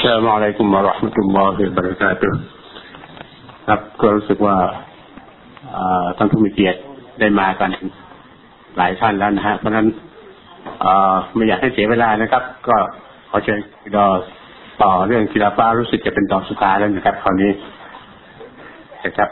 السلام عليكم ورحمة الله وبركاته ครับก็รู้สึกว่าท่านผู้มีเกียรติได้มากันหลายท่านแล้วนะฮะเพราะฉะนั้นไม่อยากให้เสียเวลานะครับก็ขอเชิญต่อเรื่องกีฬาฟ้ารู้สึกจะเป็นตอนสุดท้ายแล้วนะครับคราวนี้นะครับ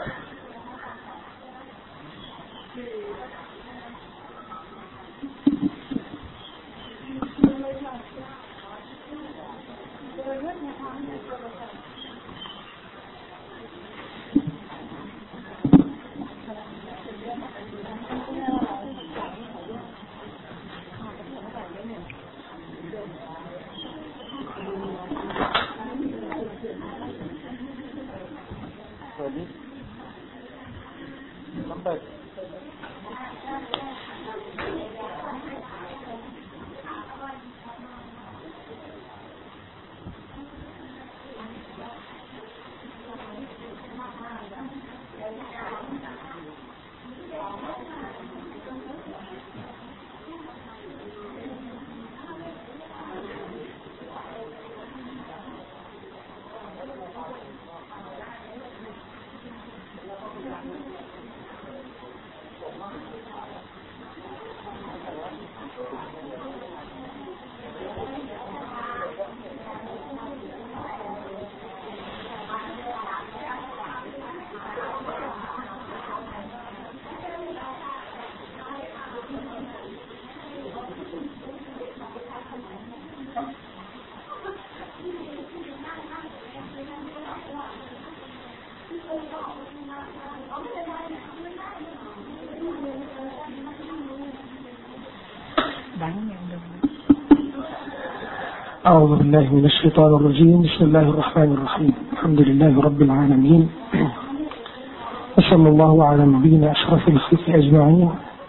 أعوذ بالله من الشيطان الرجيم بسم الله الرحمن الرحيم الحمد لله رب العالمين وصلى الله على نبينا أشرف الخلق أجمعين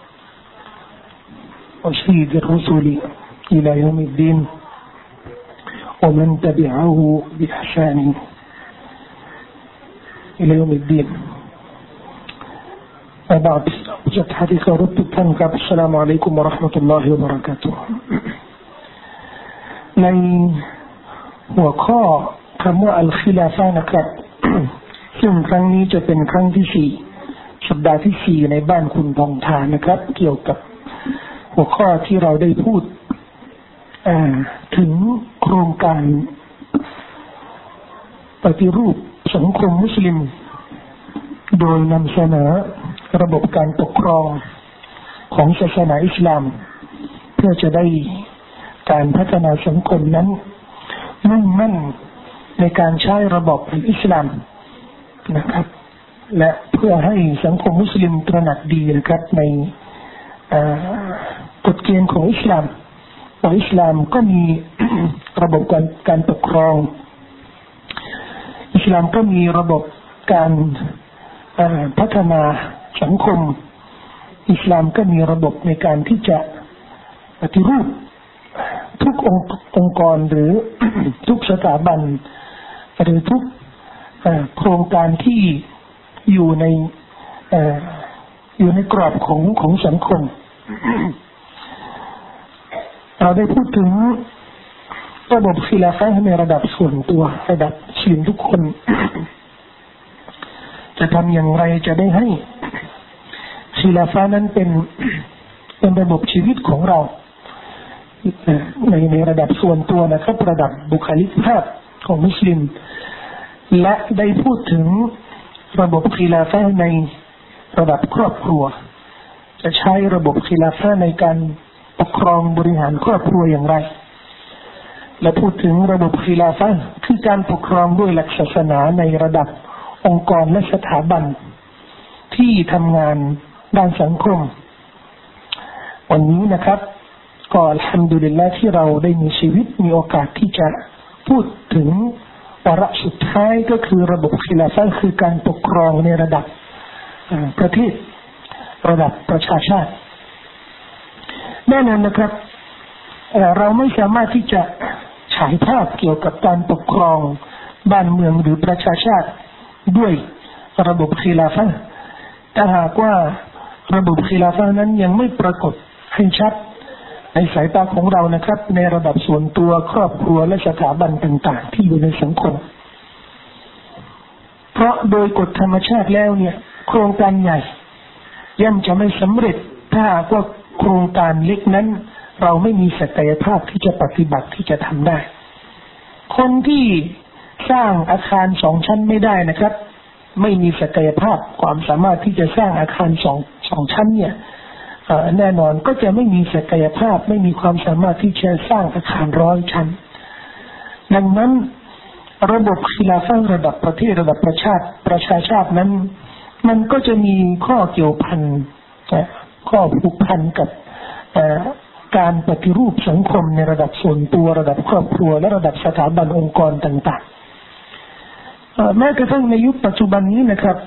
وسيد الرسل إلى يوم الدين ومن تبعه بإحسان إلى يوم الدين وبعد جت حديث رب التنكب السلام عليكم ورحمة الله وبركاتهในหัวข้อคำว่าอัลคิลาฟะนะครับซึ่งครั้งนี้จะเป็นครั้งที่4สัปดาห์ที่4ในบ้านคุณทองทานนะครับเกี่ยวกับหัวข้อที่เราได้พูดถึงโครงการปฏิรูปสังคมมุสลิมโดยนำเสนอระบบการปกครองของศาสนาอิสลามเพื่อจะได้การพัฒนาสังคมนั้นมุ่งมั่นในการใช้ระบบอิสลามนะครับและเพื่อให้สังคมมุสลิมตระหนักดีนะครับในกฎเกณฑ์ของอิสลามว่าอิสลามก็มีระบบการปกครองอิสลามก็มีระบบการพัฒนาสังคมอิสลามก็มีระบบในการที่จะปฏิรูปทุกองค์กรหรือ ทุกสถาบันหรือทุกโครงการที่อยู่ในกรอบของสังคม เราได้พูดถึงระบบคิลาฟะห์ในระดับส่วนตัวระดับชีวิตทุกคน จะทำอย่างไรจะได้ให้คิลาฟะห์นั้นเป็นระบบชีวิตของเราในระดับส่วนตัวนะครับระดับบุคลิกภาพของมุสลิมและได้พูดถึงระบบคิลาฟะห์ในระดับครอบครัวจะใช้ระบบคิลาฟะห์ในการปกครองบริหารครอบครัวอย่างไรและพูดถึงระบบคิลาฟะห์คือการปกครองด้วยหลักศาสนาในระดับองค์กรและสถาบันที่ทำงานด้านสังคมวันนี้นะครับก็อัลฮัมดุลิลลาห์ที่เราได้มีชีวิตมีโอกาสที่จะพูดถึงวาระสุดท้ายก็คือระบบคิลาฟะห์คือการปกครองในระดับประเทศระดับประชาชาติแน่นอนนะครับเราไม่สามารถที่จะฉายภาพเกี่ยวกับการปกครองบ้านเมืองหรือประชาชาติด้วยระบบคิลาฟะห์แต่หากว่าระบบคิลาฟะห์นั้นยังไม่ปรากฏให้ชัดในสายตาของเรานะครับในระดับส่วนตัวครอบครัวและสถาบันต่างๆที่อยู่ในสังคมเพราะโดยกฎธรรมชาติแล้วเนี่ยโครงการใหญ่ย่อมจะไม่สำเร็จถ้าว่าโครงการเล็กนั้นเราไม่มีศักยภาพที่จะปฏิบัติที่จะทำได้คนที่สร้างอาคาร2 ชั้นไม่ได้นะครับไม่มีศักยภาพความสามารถที่จะสร้างอาคาร2 ชั้นเนี่ยแน่นอนก็จะไม่มีศักยภาพไม่มีความสามารถที่จะสร้างอาคาร100 ชั้นดังนั้นระบบkhiลาฟะห์ระดับประเทศระดับประชาชาตินั้นมันก็จะมีข้อเกี่ยวพันข้อผูกพันกับการปฏิรูปสังคมในระดับส่วนตัวระดับครอบครัวและระดับสถาบันองค์กรต่างๆแม้กระทั่งในยุคปัจจุบันนี้นะครับ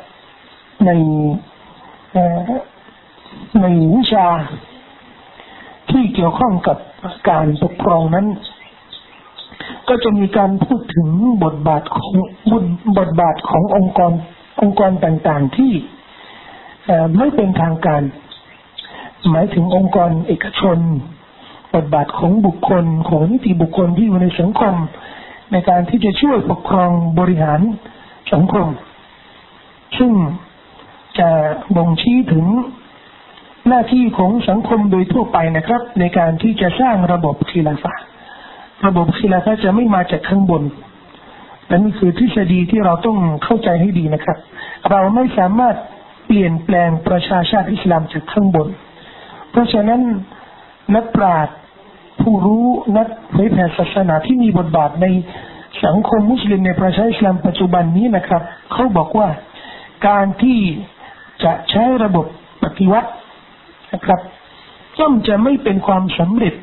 ในวิชาที่เกี่ยวข้องกับการปกครองนั้นก็จะมีการพูดถึงบทบาทขององค์กรต่างๆที่ไม่เป็นทางการหมายถึงองค์กรเอกชนบทบาทของบุคคลของนิติบุคคลที่อยู่ในสังคมในการที่จะช่วยปกครองบริหารสังคมซึ่งจะบ่งชี้ถึงหน้าที่ของสังคมโดยทั่วไปนะครับในการที่จะสร้างระบบkhiลาฟะห์ระบบkhiลาฟะห์จะไม่มาจากข้างบนและนี่คือทฤษฎีที่เราต้องเข้าใจให้ดีนะครับเราไม่สามารถเปลี่ยนแปลงประชาชาติอิสลามจากข้างบนเพราะฉะนั้นนักปราชญ์ผู้รู้นักเผยแผ่ศาสนาที่มีบทบาทในสังคมมุสลิมในประชาชาติอิสลามปัจจุบันนี้นะครับเขาบอกว่าการที่จะใช้ระบบปฏิวัตินะครับย่อมจะไม่เป็นความสำเร็จ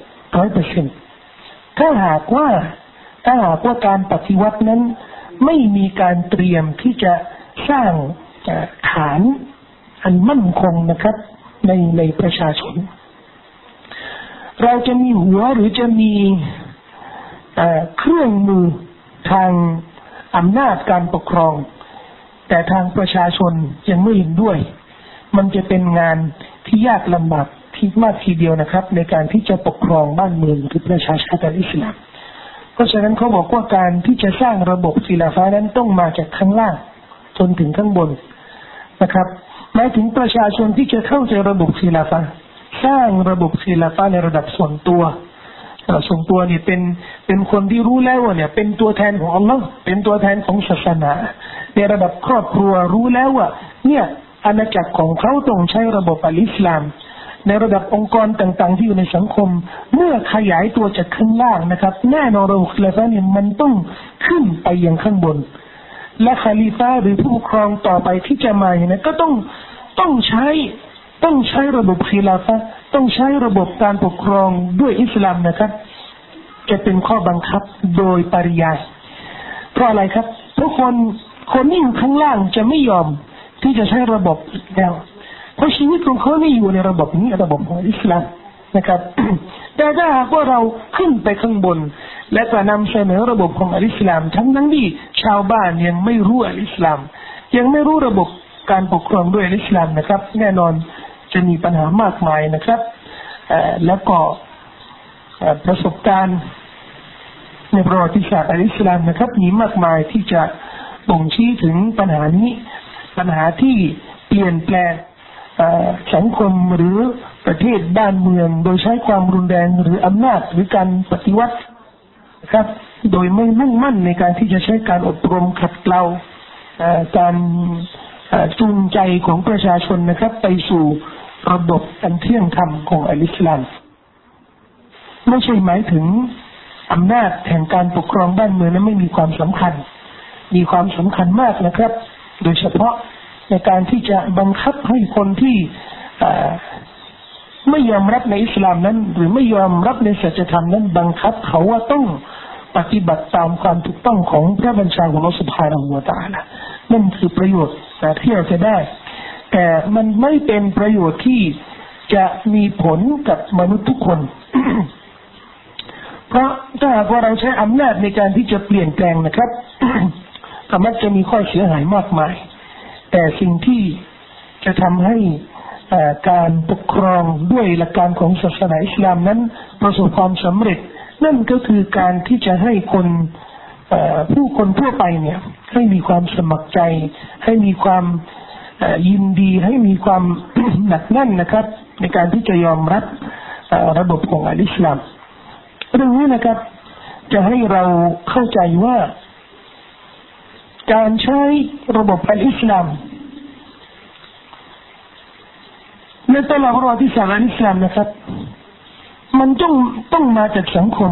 100% ถ้าหากว่าการปฏิวัตินั้นไม่มีการเตรียมที่จะสร้างฐานอันมั่นคงนะครับในประชาชนเราจะมีหัวหรือจะมีเครื่องมือทางอำนาจการปกครองแต่ทางประชาชนยังไม่เห็นด้วยมันจะเป็นงานที่ยากลำบากที่มากทีเดียวนะครับในการที่จะปกครองบ้านเมืองหรือประชาชาติอิสลามเพราะฉะนั้นเขาบอกว่าการที่จะสร้างระบบkhiลาฟะห์นั้นต้องมาจากข้างล่างจนถึงข้างบนนะครับหมายถึงประชาชนที่จะเข้าใจระบบkhiลาฟะห์สร้างระบบkhiลาฟะห์ในระดับส่วนตัวนี่เป็นคนที่รู้แล้วว่าเนี่ยเป็นตัวแทนของอัลลอฮ์เป็นตัวแทนของศาสนาในระดับครอบครัวรู้แล้วว่าเนี่ยอาณาจักรของเขาต้องใช้ระบบอัลอิสลามในระดับองค์กรต่างๆที่อยู่ในสังคมเมื่อขยายตัวจากข้างล่างนะครับแน่นอนระบบkhiลาฟะห์เนี่ยมันต้องขึ้นไปยังข้างบนและคอลิฟะห์หรือผู้ปกครองต่อไปที่จะมาเนี่ยก็ต้องใช้ระบบkhiลาฟะห์ต้องใช้ระบบการปกครองด้วยอิสลามนะครับจะเป็นข้อบังคับโดยปริยายเพราะอะไรครับเพราะคนที่อยู่ข้างล่างจะไม่ยอมที่จะใช้ระบบแล้วเพราะชีวิตของเขาไม่อยู่ในระบบนี้ระบบของอิสลามนะครับ แต่ถ้าหากว่าเราขึ้นไปข้างบนและก็นำเสนอระบบของอิสลามทั้งที่ชาวบ้านยังไม่รู้อิสลามยังไม่รู้ระบบการปกครองด้วยอิสลามนะครับแน่นอนจะมีปัญหามากมายนะครับแล้วก็ประสบการณ์ในประวัติศาสตร์อิสลามนะครับมีมากมายที่จะบ่งชี้ถึงปัญหานี้ปัญหาที่เปลี่ยนแปลงสังคมหรือประเทศบ้านเมืองโดยใช้ความรุนแรงหรืออำนาจหรือการปฏิวัตินะครับโดยไม่มุ่งมั่นในการที่จะใช้การอบรมขัดเกลาการจูงใจของประชาชนนะครับไปสู่ระบบอันเที่ยงธรรมของอิสลามไม่ใช่หมายถึงอำนาจแห่งการปกครองบ้านเมืองนั้นไม่มีความสำคัญมีความสำคัญมากนะครับโดยเฉพาะในการที่จะบังคับให้คนที่ไม่ยอมรับในอิสลามนั้นหรือไม่ยอมรับในสัจธรรมนั้นบังคับเขาว่าต้องปฏิบัติตามความถูกต้องของพระบัญชาของอัลเลาะห์ซุบฮานะฮูวะตะอาลานั่นคือประโยชน์ที่เราจะได้แต่มันไม่เป็นประโยชน์ที่จะมีผลกับมนุษย์ทุกคน เพราะถ้าหากว่าเราใช้อำนาจในการที่จะเปลี่ยนแปลงนะครับ ก็มักจะมีข้อเสียหายมากมายแต่สิ่งที่จะทำให้การปกครองด้วยหลักการของศาสนาอิสลามนั้นประสบความสำเร็จนั่นก็คือการที่จะให้คนผู้คนทั่วไปเนี่ยให้มีความสมัครใจให้มีความยินดีให้มีความ หนักแน่นนะครับในการที่จะยอมรับระบบของอิสลามเรื่องนี้นะครับจะให้เราเข้าใจว่าการใช้ระบบอิสลามในตลอดประวัติศาสตร์อิสลามนะครับมันต้องมาจากสังคม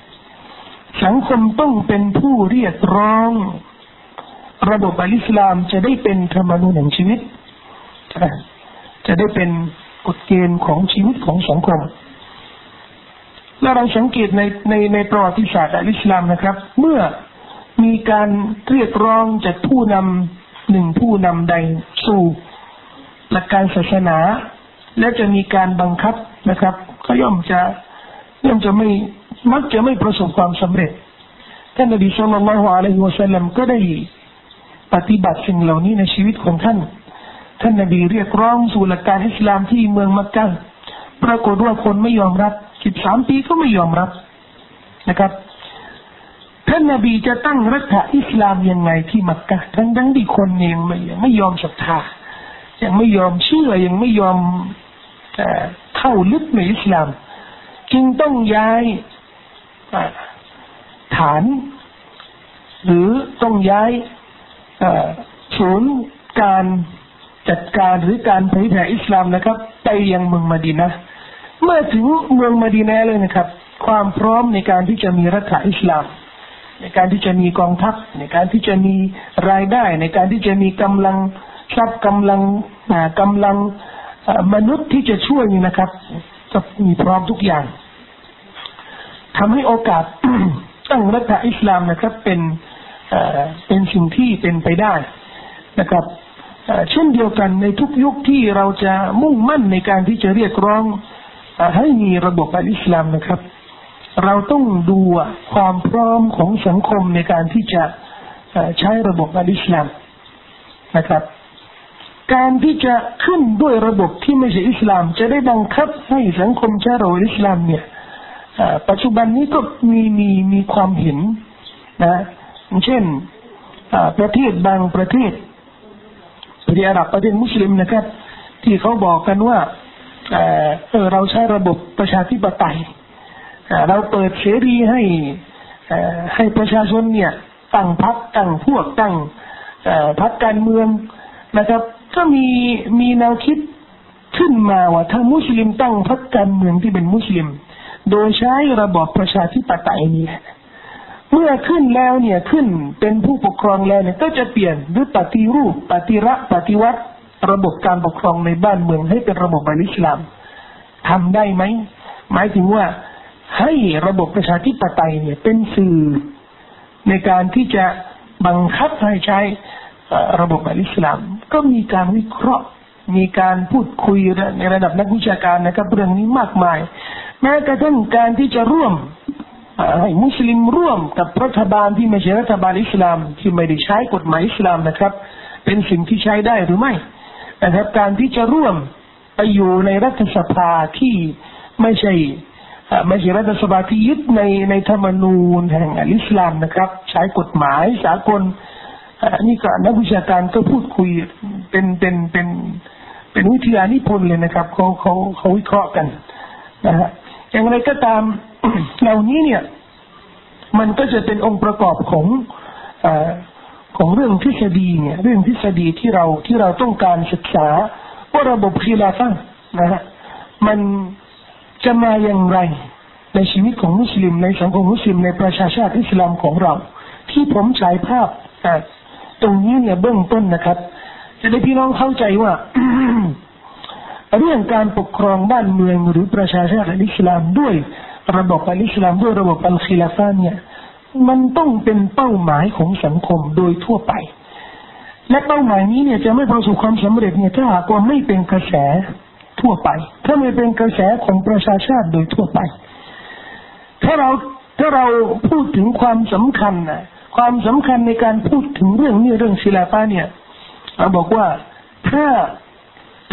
ต้องเป็นผู้เรียกร้องระบบอิสลามจะได้เป็นธรรมนูญแห่งชีวิตจะได้เป็นกฎเกณฑ์ของชีวิตของสังคมและเราสังเกตในประวัติศาสตร์อิสลามนะครับเมื่อมีการเรียกร้องจากผู้นำหนึ่งผู้นำใดสู่หลักการศาสนาและจะมีการบังคับนะครับก็ย่อมจะไม่มักจะไม่ประสบความสำเร็จท่านนบีศ็อลลัลลอฮุอะลัยฮิวะซัลลัมก็ได้ปฏิบัติสิ่งเหล่านี้ในชีวิตของท่านนบีเรียกร้องสู่หลักการอิสลามที่เมืองมักกะห์ปรากฏว่าคนไม่ยอมรับ13ปีก็ไม่ยอมรับนะครับท่านนบีจะตั้งรัฐอิสลามยังไงที่มักกะห์ทั้งที่คนยังไม่ยอมศรัทธายังไม่ยอมเชื่อยังไม่ยอมเข้าลึกในอิสลามจึงต้องย้ายฐานหรือต้องย้ายศูนย์การจัดการหรือการเผยแผ่อิสลามนะครับไปยังเมืองมะดีนะห์เมื่อถึงเมืองมะดีนะห์เลยนะครับความพร้อมในการที่จะมีรัฐอิสลามในการที่จะมีกองทัพในการที่จะมีรายได้ในการที่จะมีกำลังทรัพย์กำลังมนุษย์ที่จะช่วยนี่นะครับจะมีพร้อมทุกอย่างทำให้โอกาส ตั้งรัฐอิสลามนะครับเป็นสิ่งที่เป็นไปได้นะครับเช่นเดียวกันในทุกยุคที่เราจะมุ่งมั่นในการที่จะเรียกร้องให้มีระบบอิสลามนะครับเราต้องดูความพร้อมของสังคมในการที่จะใช้ระบบอิสลามนะครับการที่จะขึ้นด้วยระบบที่ไม่ใช่อิสลามจะได้บังคับให้สังคมใช้ระบบอิสลามเนี่ยปัจจุบันนี้ก็มีความเห็นนะเช่นประเทศบางประเทศประเทศอาหรับประเทศมุสลิมนะครับที่เขาบอกกันว่าเราใช้ระบบประชาธิปไตยเราเปิดเสรีให้ประชาชนเนี่ยตั้งพรรคตั้งพวกตั้งพรรคการเมืองนะครับก็มีแนวคิดขึ้นมาว่าถ้ามุสลิมตั้งพรรคการเมืองที่เป็นมุสลิมโดยใช้ระบบประชาธิปไตยนี้เมื่อขึ้นแล้วเนี่ยขึ้นเป็นผู้ปกครองแล้วเนี่ยก็จะเปลี่ยนหรือปฏิรูปปฏิวัติระบบการปกครองในบ้านเมืองให้เป็นระบบอิสลามทำได้ไหมหมายถึงว่าให้ระบบประชาธิปไตยเนี่ยเป็นสื่อในการที่จะบังคับให้ใช้ระบบอิสลามก็มีการวิเคราะห์มีการพูดคุยในระดับนักวิชาการนะครับเรื่องนี้มากมายแม้กระทั่งการที่จะร่วมให้มุสลิมร่วมกับรัฐบาลที่ไม่ใช่รัฐบาลอิสลามที่ไม่ได้ใช้กฎหมายอิสลามนะครับเป็นสิ่งที่ใช้ได้หรือไม่นะครับการที่จะร่วมไปอยู่ในรัฐสภาที่ไม่ใช่รัฐสภาที่ยึดในธรรมนูญแห่งอิสลามนะครับใช้กฎหมายสากลนี่ก็นักวิชาการก็พูดคุยเป็นวิทยานิพนธ์เลยนะครับเขาวิเคราะห์กันนะฮะอย่างไรก็ตาม เหล่านี้เนี่ยมันก็จะเป็นองค์ประกอบของเรื่องทฤษฎีเนี่ยเรื่องทฤษฎีที่เราต้องการศึกษาว่าระบบคีลาฟะห์นะฮะมันจะมาอย่างไรในชีวิตของมุสลิมในสังคมมุสลิมในประชาชาติอิสลามของเราที่ผมฉายภาพตรงนี้เนี่ยเบื้องต้นนะครับจะได้พี่น้องเข้าใจว่า เรื่องการปกครองบ้านเมืองหรือประชาชาติอิสลามด้วยระบบอิสลามด้วยระบบอัลคิลาฟะห์เนี่ยมันต้องเป็นเป้าหมายของสังคมโดยทั่วไปและเป้าหมายนี้เนี่ยจะไม่ประสบความสำเร็จเนี่ยถ้าหากว่าไม่เป็นกระแสทั่วไปถ้าไม่เป็นกระแสของประชาชาติโดยทั่วไปถ้าเราพูดถึงความสำคัญในการพูดถึงเรื่องนี้เรื่องคิลาฟะห์เนี่ยเราบอกว่าถ้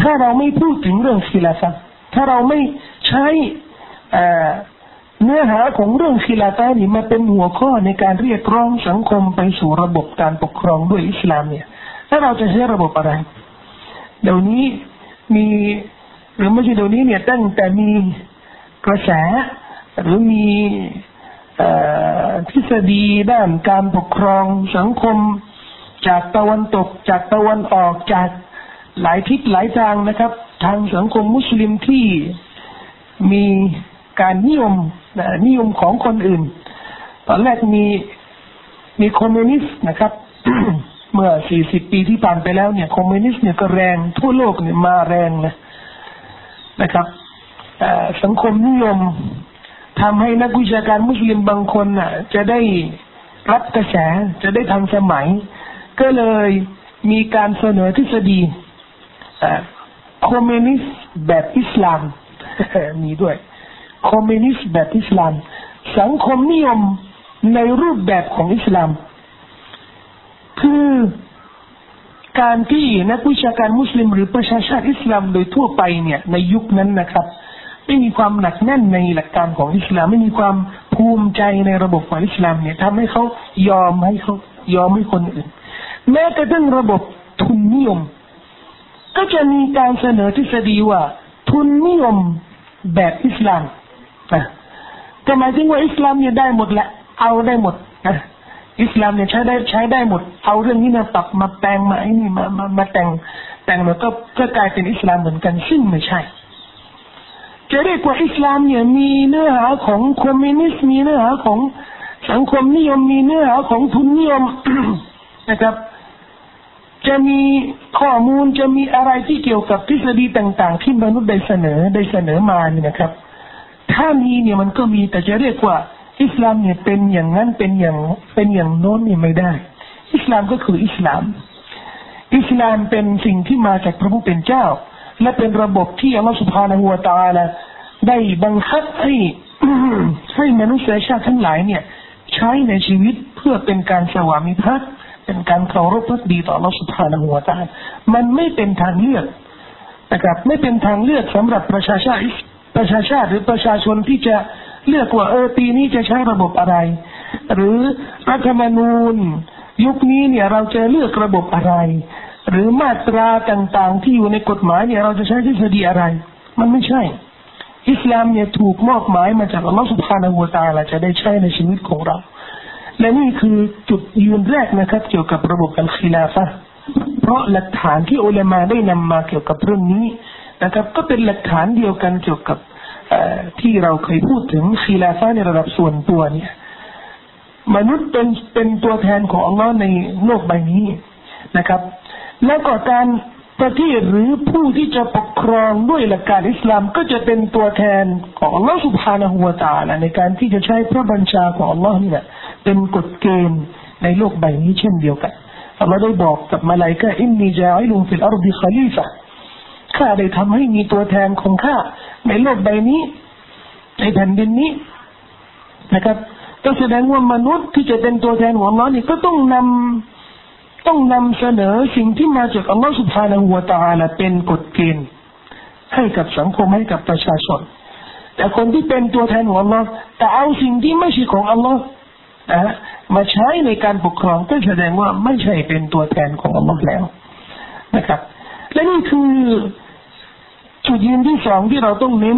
ถ้าเราไม่พูดถึงเรื่องkhiลาฟะห์ถ้าเราไม่ใช้เนื้อหาของเรื่องkhiลาฟะห์นี่มาเป็นหัวข้อในการเรียกร้องสังคมไปสู่ระบบการปกครองด้วยอิสลามเนี่ยถ้าเราจะใช้ระบบอะไรเดี๋ยวนี้มีหรือไม่ใช่เดี๋ยวนี้เนี่ยตั้งแต่มีกระแสหรือมีทฤษฎีด้านการปกครองสังคมจากตะวันตกจากตะวันออกจากหลายทิศหลายทางนะครับทางสังคมมุสลิมที่มีการนิยมของคนอื่นตอนแรกมีคอมมิวนิสต์นะครับ เมื่อ40ปีที่ผ่านไปแล้วเนี่ยคอมมิวนิสต์เนี่ยก็แรงทั่วโลกเนี่ยมาแรงนะครับสังคมนิยมทำให้นักวิชาการมุสลิมบางคนน่ะจะได้รับกระแสจะได้ทันสมัยก็เลยมีการเสนอทฤษฎีคอมมิวนิสต์แบบอิสลาม มีด้วยคอมมิวนิสต์แบบอิสลามสังคมนิยมในรูปแบบของอิสลามคือการที่นักวิชาการมุสลิมหรือประชาชาติอิสลามโดยทั่วไปเนี่ยในยุคนั้นนะครับไม่มีความหนักแน่นในหลักการของอิสลามไม่มีความภูมิใจในระบบของอิสลามเนี่ยทำให้เขายอมให้คนอื่นแม้กระทั่งระบบทุนนิยมก็จะมีการเสนอทฤษฎีว่าทุนนิยมแบบอิสลามแต่หมายถึงว่าอิสลามเนี่ยได้หมดแหละเอาได้หมดอิสลามเนี่ยใช้ได้หมดเอาเรื่องนี้มาปรับมาแปลงมาไอ้นี่มาแต่งแล้วก็กลายเป็นอิสลามเหมือนกันซึ่งไม่ใช่จะเรียกว่าอิสลามเนี่ยมีเนื้อหาของคอมมิวนิสต์มีเนื้อหาของสังคมนิยมมีเนื้อหาของทุนนิยม นะครับจะมีข้อมูลจะมีอะไรที่เกี่ยวกับทฤษฎีต่างๆที่มนุษย์ได้เสนอมาเนี่ยนะครับถ้ามีเนี่ยมันก็มีแต่จะเรียกว่าอิสลามเนี่ยเป็นอย่างนั้นเป็นอย่างโน้นเนี่ยไม่ได้อิสลามก็คืออิสลามเป็นสิ่งที่มาจากพระผู้เป็นเจ้าและเป็นระบบที่อัลลอฮฺ سبحانه และ تعالى ได้บังคับให้มนุษยชาติทั้งหลายเนี่ยใช้ในชีวิตเพื่อเป็นการสวามิภักดิ์เป็นการเคารพภักดีต่ออัลลอฮฺ سبحانه และ تعالى มันไม่เป็นทางเลือกนะครับไม่เป็นทางเลือกสำหรับประชาชาติหรือประชาชนที่จะเลือกว่าปีนี้จะใช้ระบบอะไรหรือรัฐธรรมนูญยุคนี้เนี่ยเราจะเลือกระบบอะไรหรือมาตราต่างๆที่อยู่ในกฎหมายเนี่ยเราจะใช้ทฤษฎีอะไรมันไม่ใช่อิสลามเนี่ยถูกมอบหมายมาจากอัลลอฮฺ سبحانه และ تعالى จะได้ใช้ในชีวิตของเราและนี่คือจุดยืนแรกนะครับเกี่ยวกับระบบอัลคิลาฟะห์เพราะหลักฐานที่อุลามะได้นำมาเกี่ยวกับเรื่องนี้นะครับก็เป็นหลักฐานเดียวกันเกี่ยวกับที่เราเคยพูดถึงคิลาฟะห์ในระดับส่วนตัวเนี่ยมนุษย์เป็นตัวแทนของอัลลอฮ์ในโลกใบนี้นะครับแล้วก็การประเทศหรือผู้ที่จะปกครองด้วยหลักการอิสลามก็จะเป็นตัวแทนของอัลลอฮ์ سبحانه และ تعالى ในการที่จะใช้พระบัญชาของอัลลอฮ์นี่แหละเป็นกฎเกณฑ์ในโลกใบนี้เช่นเดียวกันอัลลอฮ์ได้บอกกับมลาอิกะฮ์อินนีจาอิลุนฟิลอัรฎิคอลีฟะห์ข้าได้ทำให้มีตัวแทนของข้าในโลกใบนี้ในแผ่นดินนี้นะครับก็แสดงว่ามนุษย์ที่จะเป็นตัวแทนของอัลลอฮ์นี่ก็ต้องนำเสนอสิ่งที่มาจากอัลลอฮ์ سبحانه และ تعالى เป็นกฎเกณฑ์ให้กับสังคมให้กับประชาชนแต่คนที่เป็นตัวแทนของอัลลอฮ์แต่เอาสิ่งที่ไม่ใช่ของอัลลอฮ์มาใช้ในการปกครองก็แสดงว่าไม่ใช่เป็นตัวแทนของอัลลอฮ์แล้วนะครับและนี่คือจุดยืนที่สองที่เราต้องเน้น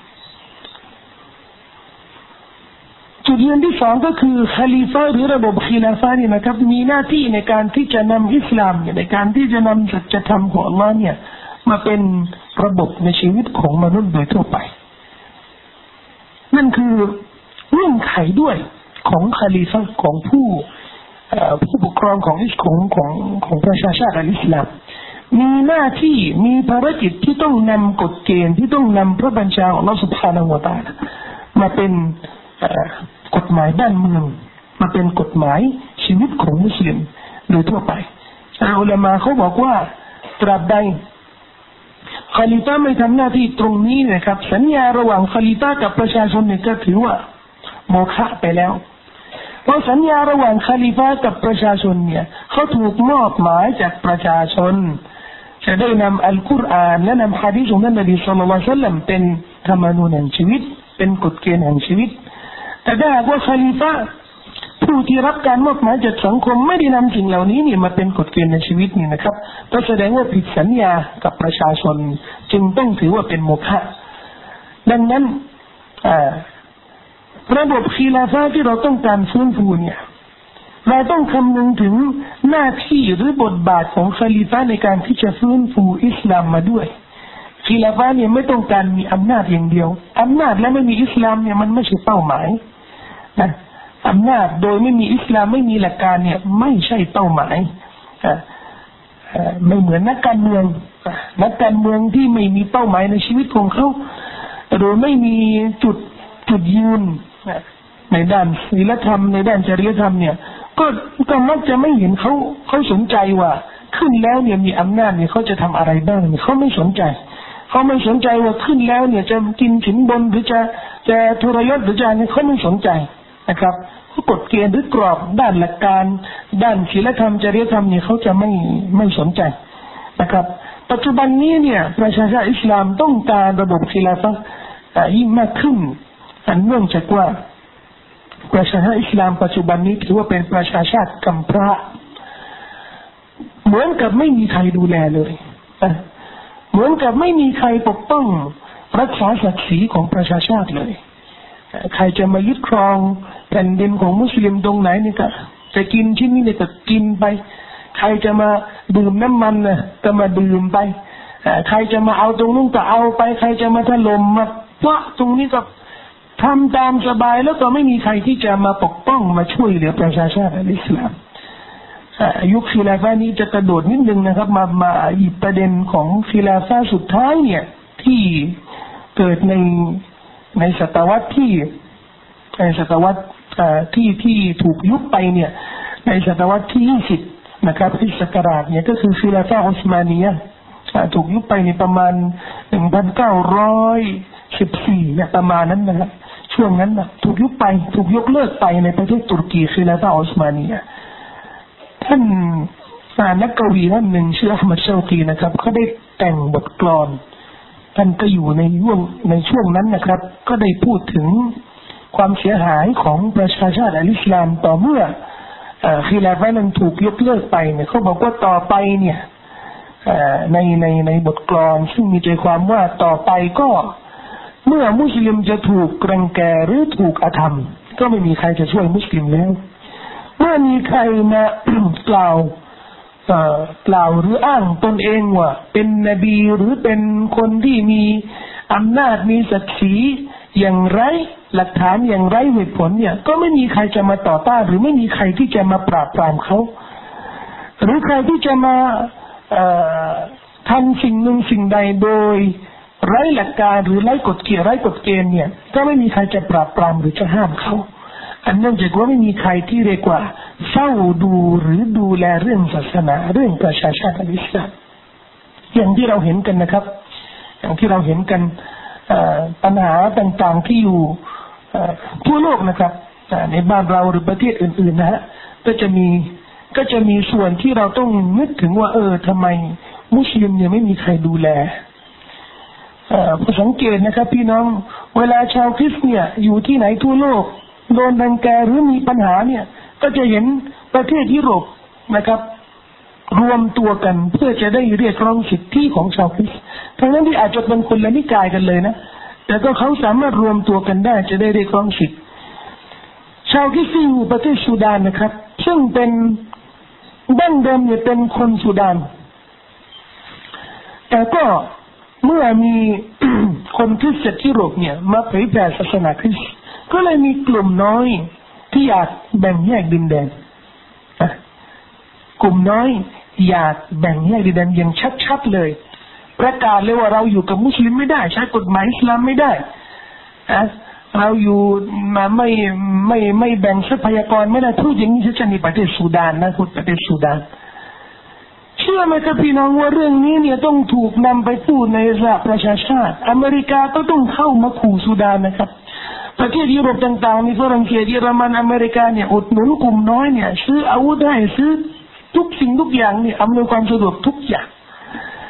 จุดยืนที่สองก็คือคอลิฟะห์หรือระบบคิลาฟะห์นี่นะครับมีหน้าที่ในการที่จะนำอิสลามในการที่จะนำสัจธรรมของอัลลอฮ์เนี่ยมาเป็นระบบในชีวิตของมนุษย์โดยทั่วไปนั่นคือเงื่อนไขด้วยของคอลิฟะห์ของผู้ปกครองของประชาชาติอิสลามมีหน้าที่มีภารกิจที่ต้องนำกฎเกณฑ์ที่ต้องนำพระบัญชาของอัลลอฮฺ سبحانه และ تعالى มาเป็นกฎหมายบ้านเมืองมาเป็นกฎหมายชีวิตของมุสลิมโดยทั่วไปอุลามะเขาบอกว่าตราบใดคอลิฟะห์ไม่ทำหน้าที่ตรงนี้นะครับสัญญาระหว่างคอลิฟะห์กับประชาชนเนี่ยก็ถือว่าโมฆะไปแล้วเพราะสัญญาระหว่างคอลิฟะห์กับประชาชนเนี่ยเขาถูกมอบหมายจากประชาชนจะได้นำอัลกุรอานและนำหะดีษของท่านนบีศ็อลลัลลอฮุอะลัยฮิวะซัลลัมเป็นธรรมนูญแห่งชีวิตเป็นกฎเกณฑ์แห่งชีวิตแต่ถ้าหากว่าคอลิฟะห์ผู้ที่รับการมอบหมายจากสังคมไม่ได้นำสิ่งเหล่านี้นี่มาเป็นกฎเกณฑ์ในชีวิตนี่นะครับก็แสดงว่าผิดสัญญากับประชาชนจึงต้องถือว่าเป็นโมฆะดังนั้นระบบคีลาฟะห์ที่เราต้องการฟื้นฟูเนี่ยเราต้องคำนึงถึงหน้าที่หรือบทบาทของคอลิฟะห์ในการที่จะฟื้นฟูอิสลามมาด้วยคีลาฟะห์เนี่ยไม่ต้องการมีอำนาจอย่างเดียวอำนาจและไม่มีอิสลามเนี่ยมันไม่ใช่เป้าหมายนะอำนาจโดยไม่มีอิสลามไม่มีหลักการเนี่ยไม่ใช่เป้าหมายไม่เหมือนนักการเมืองที่ไม่มีเป้าหมายในชีวิตของเขาหรือไม่มีจุดยืนในด้านศีลธรรมในด้านจริยธรรมเนี่ยก็มักจะไม่เห็นเขาสนใจว่าขึ้นแล้วเนี่ยมีอำนาจเนี่ยเขาจะทำอะไรบ้างเนี่ยเขาไม่สนใจว่าขึ้นแล้วเนี่ยจะกินสินบนหรือจะทรยศหรือจะเนี่ยเขาไม่สนใจนะครับกฎเกณฑ์หรือกรอบด้านหลักการด้านศีลธรรมจริยธรรมเนี่ยเขาจะไม่สนใจนะครับปัจจุบันนี้เนี่ยประชาชาติอิสลามต้องการระบบคีลาฟะห์ยิ่งมากขึ้นเนื่องจากว่าประชาชาติอิสลามปัจจุบันนี้ถือว่าเป็นประชาชาติกำพร้าเหมือนกับไม่มีใครดูแลเลยเหมือนกับไม่มีใครปกป้องรักษาศักดิ์ศรีของประชาชาติเลยใครจะมายึดครองแผ่นดินของมุสลิมตรงไหนนี่ก็จะกินชิ้นนี้เนี่ยก็กินไปใครจะมาดื่มน้ำมันน่ะก็มาดื่มไปใครจะมาเอาตรงนู้นก็เอาไปใครจะมาถล่มมาว่าตรงนี้ก็ทำตามสบายแล้วก็ไม่มีใครที่จะมาปกป้องมาช่วยเหลือประชาชาติอิสลามยุคคีลาฟะห์นี้จะกระโดดนิดนึงนะครับมาอีกประเด็นของคีลาฟะห์สุดท้ายเนี่ยที่เกิดในศตวรรษที่ถูกยุบไปเนี่ยในศตวรรษที่20นะครับคริสต์ศักราชเนี่ยก็คือคีลาฟะห์อุสมานียะห์ถูกยุบไปในประมาณ1914เนี่ยประมาณนั้นนะครับช่วงนั้นนะถูกยกเลิกไปในประเทศตุรกีคีลาฟะห์อุสมานียะห์ท่านนักกวีท่านหนึ่งชื่ออัลมัดชาวตีนะครับเขาได้แต่งบทกลอนท่านก็อยู่ในช่วงนั้นนะครับก็ได้พูดถึงความเสียหายของประชาชาติอิสลามต่อเมื่อคีลาฟะห์นั้นถูกยกเลิกไปเนี่ยเขาบอกว่าต่อไปเนี่ยในบทกลอนซึ่งมีใจความว่าต่อไปก็เมื่อมุสลิมจะถูกรังแกหรือถูกอธรรมก็ไม่มีใครจะช่วยมุสลิมแล้วเมื่อมีใครมากล่าวหรืออ้างตนเองว่าเป็นนบีหรือเป็นคนที่มีอำนาจมีศักดิ์ศรีอย่างไรหลักฐานอย่างไรเหตุผลเนี่ยก็ไม่มีใครจะมาต่อต้านหรือไม่มีใครที่จะมาปราบปรามเขาหรือใครที่จะมาทำสิ่งหนึ่งสิ่งใดโดยไร้หลักการหรือไร้กฎเกณฑ์เนี่ยก็ไม่มีใครจะปราบปรามหรือจะห้ามเขาอันนั้นจะว่าไม่มีใครที่เรียกว่าเฝ้าดูหรือดูแลเรื่องศาสนาเรื่องประชาชาติอิสลามอย่างที่เราเห็นกันนะครับอย่างที่เราเห็นกันปัญหาต่างๆที่อยู่ทั่วโลกนะครับในบ้านเราหรือประเทศอื่นๆนะฮะก็จะมีส่วนที่เราต้องนึกถึงว่าทำไมมุสลิมเนี่ยไม่มีใครดูแลพอสังเกตนะครับพี่น้องเวลาชาวคริสต์เนี่ยอยู่ที่ไหนทั่วโลกโดนรังแกหรือมีปัญหาเนี่ยก็จะเห็นประเทศยุโรปนะครับรวมตัวกันเพื่อจะได้เรียกร้องสิทธิของชาวคริสต์ทั้งนั้นที่อาจจะเป็นคนละนิกายกันเลยนะแต่ก็เขาสามารถรวมตัวกันได้จะได้เรียกร้องสิทธิชาวคริสต์อยู่ประเทศซูดานนะครับซึ่งเป็นดั้งเดิมเนี่ยเป็นคนซูดานแต่ก็เมื่อมี คนคริสต์จากยุโรปเนี่ยมาเผยแผ่ศาสนาคริสต์ก็เลยมีกลุ่มน้อยที่อยากแบ่งแยกดินแดนกลุ่มน้อยอยากแบ่งแยกดินแดนอย่างชัดๆเลยประกาศเลยว่าเราอยู่กับมุสลิมไม่ได้ใช้กฎหมายอิสลามไม่ได้เราอยู่มาไม่แบ่งทรัพยากรไม่ได้พูดอย่างนี้ชัดๆในประเทศซูดานนะพูดประเทศซูดานเชื่อไหมครับพี่น้องว่าเรื่องนี้เนี่ยต้องถูกนำไปพูดในสหประชาชาติอเมริกาก็ต้องเข้ามาขู่ซูดานนะครับประเทศยุโรปต่างๆมีฝรั่งเศสเยอรมันอเมริกาเนี่ยอุดหนุนกลุ่มน้อยเนี่ยซื้ออาวุธให้ซื้อทุกสิ่งทุกอย่างเนี่ยอำนวยความสะดวกทุกอย่าง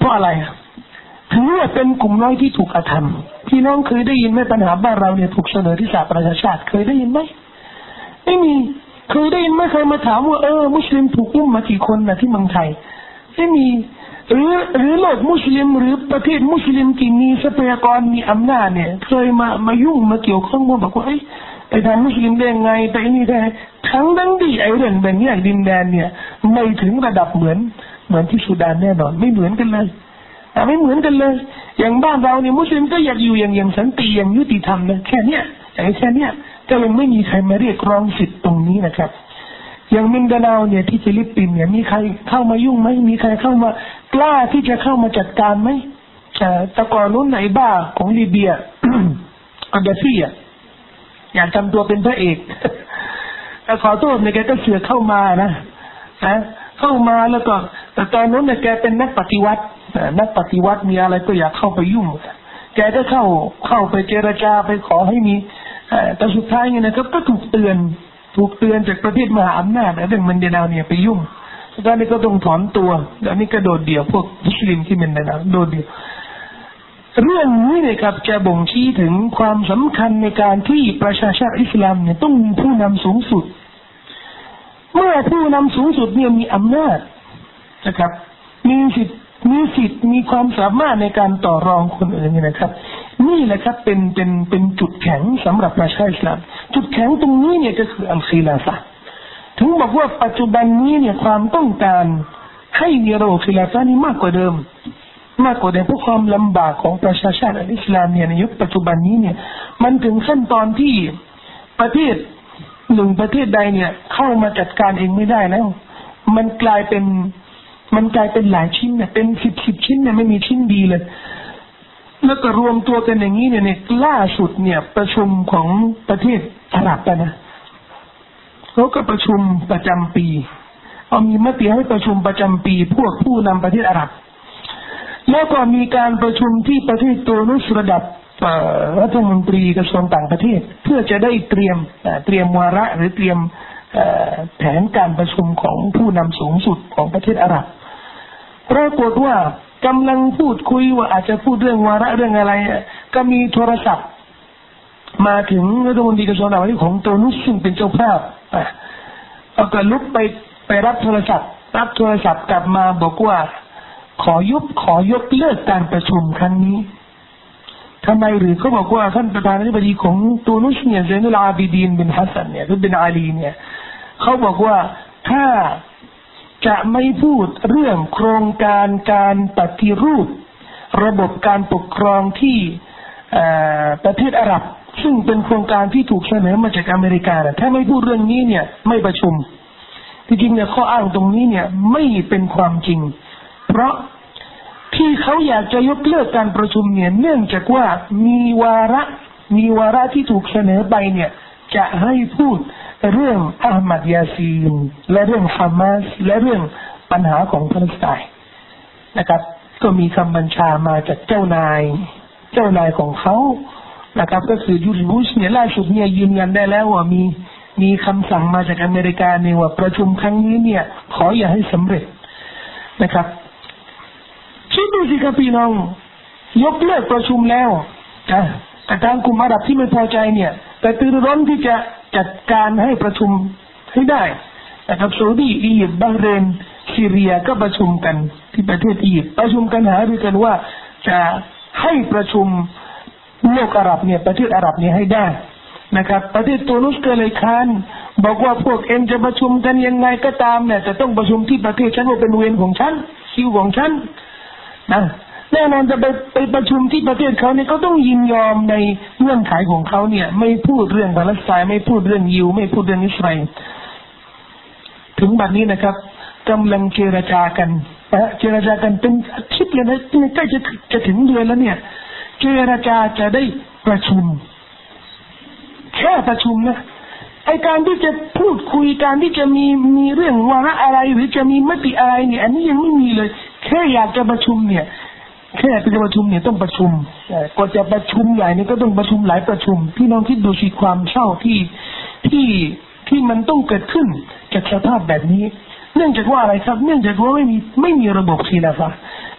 ะอะไรถือว่าเป็นกลุ่มน้อยที่ถูกกระทำพี่น้องเคยได้ยินไหมปัญหาบ้านเราเนี่ยถูกเสนอที่สหประชาชาติเคยได้ยินไหมไม่มีเคยได้ยินไหมเคยมาถามว่ามุสลิมถูกอุ้มมากี่คนนะที่เมืองไทยไม่มีหรือโลกมุสลิมหรือประเทศมุสลิมที่มีทรัพยากรมีอำนาจเนี่ยเคยมายุ่งมาเกี่ยวข้องบอกว่าไอ้ทางมุสลิมได้ไงแต่นี่ได้ทั้งที่ไอ้เรื่องแบบนี้ดินแดนเนี่ยไม่ถึงระดับเหมือนที่สุดานแน่นอนไม่เหมือนกันเลยไม่เหมือนกันเลยอย่างบ้านเราเนี่ยมุสลิมก็อยากอยู่อย่างสันติอย่างยุติธรรมนะแค่เนี้ยแค่เนี้ยก็ยังไม่มีใครมาเรียกร้องสิทธิ์ตรงนี้นะครับอย่างมินดานาเนี่ยที่ฟิลิปปินส์เนี่ยมีใครเข้ามายุ่งไหมมีใครเข้ามากล้าที่จะเข้ามาจัดการไหมแต่ก่อนนู้นไหนบ้าของลิเบีย อันเดฟี่อยากทำตัวเป็นพระเอกแต่ขอโทษเนี่ยแกก็เสือกเข้ามานะเข้ามาแล้วก็แต่ตอนนั้นเนี่ยแกเป็นนักปฏิวัติมีอะไรก็อยากเข้าไปยุ่งแกก็เข้าไปเจรจาไปขอให้มีแต่สุดท้ายเนี่ยนะครับก็ถูกเตือนจากประเทศมหาอำนาจเรื่องมันเดนาเนี่ยไปยุ่งตอนนี้ก็ต้องถอนตัวแล้วนี่ก็โดดเดี่ยวพวกมุสลิมที่มันเดนาโดดเดี่ยวเรื่องนี้เนี่ยครับจะบ่งชี้ถึงความสำคัญในการที่ประชาชาติอิสลามเนี่ยต้องมีผู้นำสูงสุดเมื่อผู้นำสูงสุดเนี่ยมีอำนาจนะครับมีสิทธิ์มีความสามารถในการต่อรองคนอื่นนี่นะครับนี่แหละครับเป็นจุดแข็งสำหรับประชาชาติอิสลามจุดแข็งตรงนี้เนี่ยก็คืออัลคิลาฟะห์ถึงบอกว่าปัจจุบันนี้เนี่ยความต้องการให้มีระบบคิลาฟะห์นี้มากกว่าเดิมเพราะความลำบากของประชาชาติอิสลามเนี่ยในยุคปัจจุบันนี้เนี่ยมันถึงขั้นตอนที่ประเทศหนึ่งประเทศใดเนี่ยเข้ามาจัดการเองไม่ได้แล้วมันกลายเป็นหลายชิ้นเนี่ยเป็น10ชิ้นเนี่ยไม่มีชิ้นดีเลยแล้วก็รวมตัวกันอย่างนี้เนี่ยล่าสุดเนี่ยประชุมของประเทศอาหรับนะเขาก็ประชุมประจำปีมีมติให้ประชุมประจำปีพวกผู้นำประเทศอาหรับแล้วก็มีการประชุมที่ประเทศตูนิสระดับรัฐมนตรีกระทรวงต่างประเทศเพื่อจะได้เตรียมวาระหรือเตรียมแผนการประชุมของผู้นำสูงสุดของประเทศอาหรับปรากฏว่ากำลังพูดคุยว่าอาจจะพูดเรื่องวาระเรื่องอะไรก็มีโทรศัพท์มาถึงรัฐมนตรีกระทรวงต่างประเทศของตูนิสซึ่งเป็นเจ้าภาพก็ลุกไปรับโทรศัพท์กลับมาบอกว่าขอยกเลิกการประชุมครั้งนี้ทำไมหรือเขาบอกว่าท่านประธานาธิบดีของตูนิสเนี่ยไซนุลอาบิดีนบินฮัสซันเนี่ยหรือบินอาลีเนี่ยเขาบอกว่าถ้าจะไม่พูดเรื่องโครงการปฏิรูประบบการปกครองที่ประเทศอาหรับซึ่งเป็นโครงการที่ถูกเสนอมาจากอเมริกาถ้าไม่พูดเรื่องนี้เนี่ยไม่ประชุมจริงๆเนี่ยข้ออ้างตรงนี้เนี่ยไม่เป็นความจริงเพราะที่เขาอยากจะยกเลิกการประชุมเนี่ยเนื่องจากว่ามีวาระที่ถูกเสนอไปเนี่ยจะให้พูดเรื่องอะห์มัดยาซีนและเรื่องฮามาสและเรื่องปัญหาของปาเลสไตน์นะครับก็มีคำบัญชามาจากเจ้านายของเขานะครับก็คือยูริบุชเนี่ยล่าสุดเนี่ยยืนยันได้แล้วว่ามีคำสั่งมาจากอเมริกาเนี่ยว่าประชุมครั้งนี้เนี่ยขออย่าให้สำเร็จนะครับคิดดูสิครับพี่น้องยกเลิกประชุมแล้วแต่ทางกลุ่มอาหรับที่ไม่พอใจเนี่ยแต่ตื่นร้อนที่จะจัดการให้ประชุมให้ได้นะครับซาอุดีอียิปต์บาห์เรนซีเรียก็ประชุมกันที่ประเทศอียิปต์ประชุมกันหารือกันว่าจะให้ประชุมโลกอาหรับเนี่ยประเทศอาหรับเนี่ยให้ได้นะครับประเทศตูนิสก็เลยค้านบอกว่าพวกเอ็งจะประชุมกันยังไงก็ตามเนี่ยจะต้องประชุมที่ประเทศฉันว่าเป็นเวรของฉันคิวของฉันนะแน่นอนจะไปประชุมที่ประเทศเขาเนี่ยก็ต้องยินยอมในเงื่อนไขของเขาเนี่ยไม่พูดเรื่องปาเลสไตน์ไม่พูดเรื่องยิวไม่พูดเรื่องอิสราเอลถึงบัดนี้นะครับกำลังเจรจากันเป็นอาทิตย์เลยนะใกล้จะถึงเดือนแล้วเนี่ยเจรจาจะได้ประชุมแค่ประชุมนะไอการที่จะพูดคุยการที่จะมีเรื่องวาระอะไรหรือจะมีมติอะไรเนี่ยอันนี้ยังไม่มีเลยแค่อยากจะประชุมเนี่ยแค่จะประชุมเนี่ยต้องประชุมก็จะประชุมใหญ่เนี่ยก็ต้องประชุมหลายประชุมพี่น้องคิดดูสิความเศร้าที่มันต้องเกิดขึ้นจากสภาพแบบนี้เนื่องจากว่าอะไรครับเนื่องจากว่าไม่มีระบบคีลาฟะห์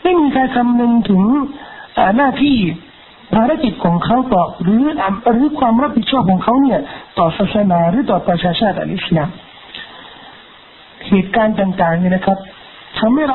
ไม่มีใครคำนึงถึงหน้าที่ภารกิจของเขาต่อหรือความรับผิดชอบของเขาเนี่ยต่อศาสนาหรือต่อประชาชาติอิสลามเหตุการณ์ต่างๆเนี่ยนะครับทำให้เรา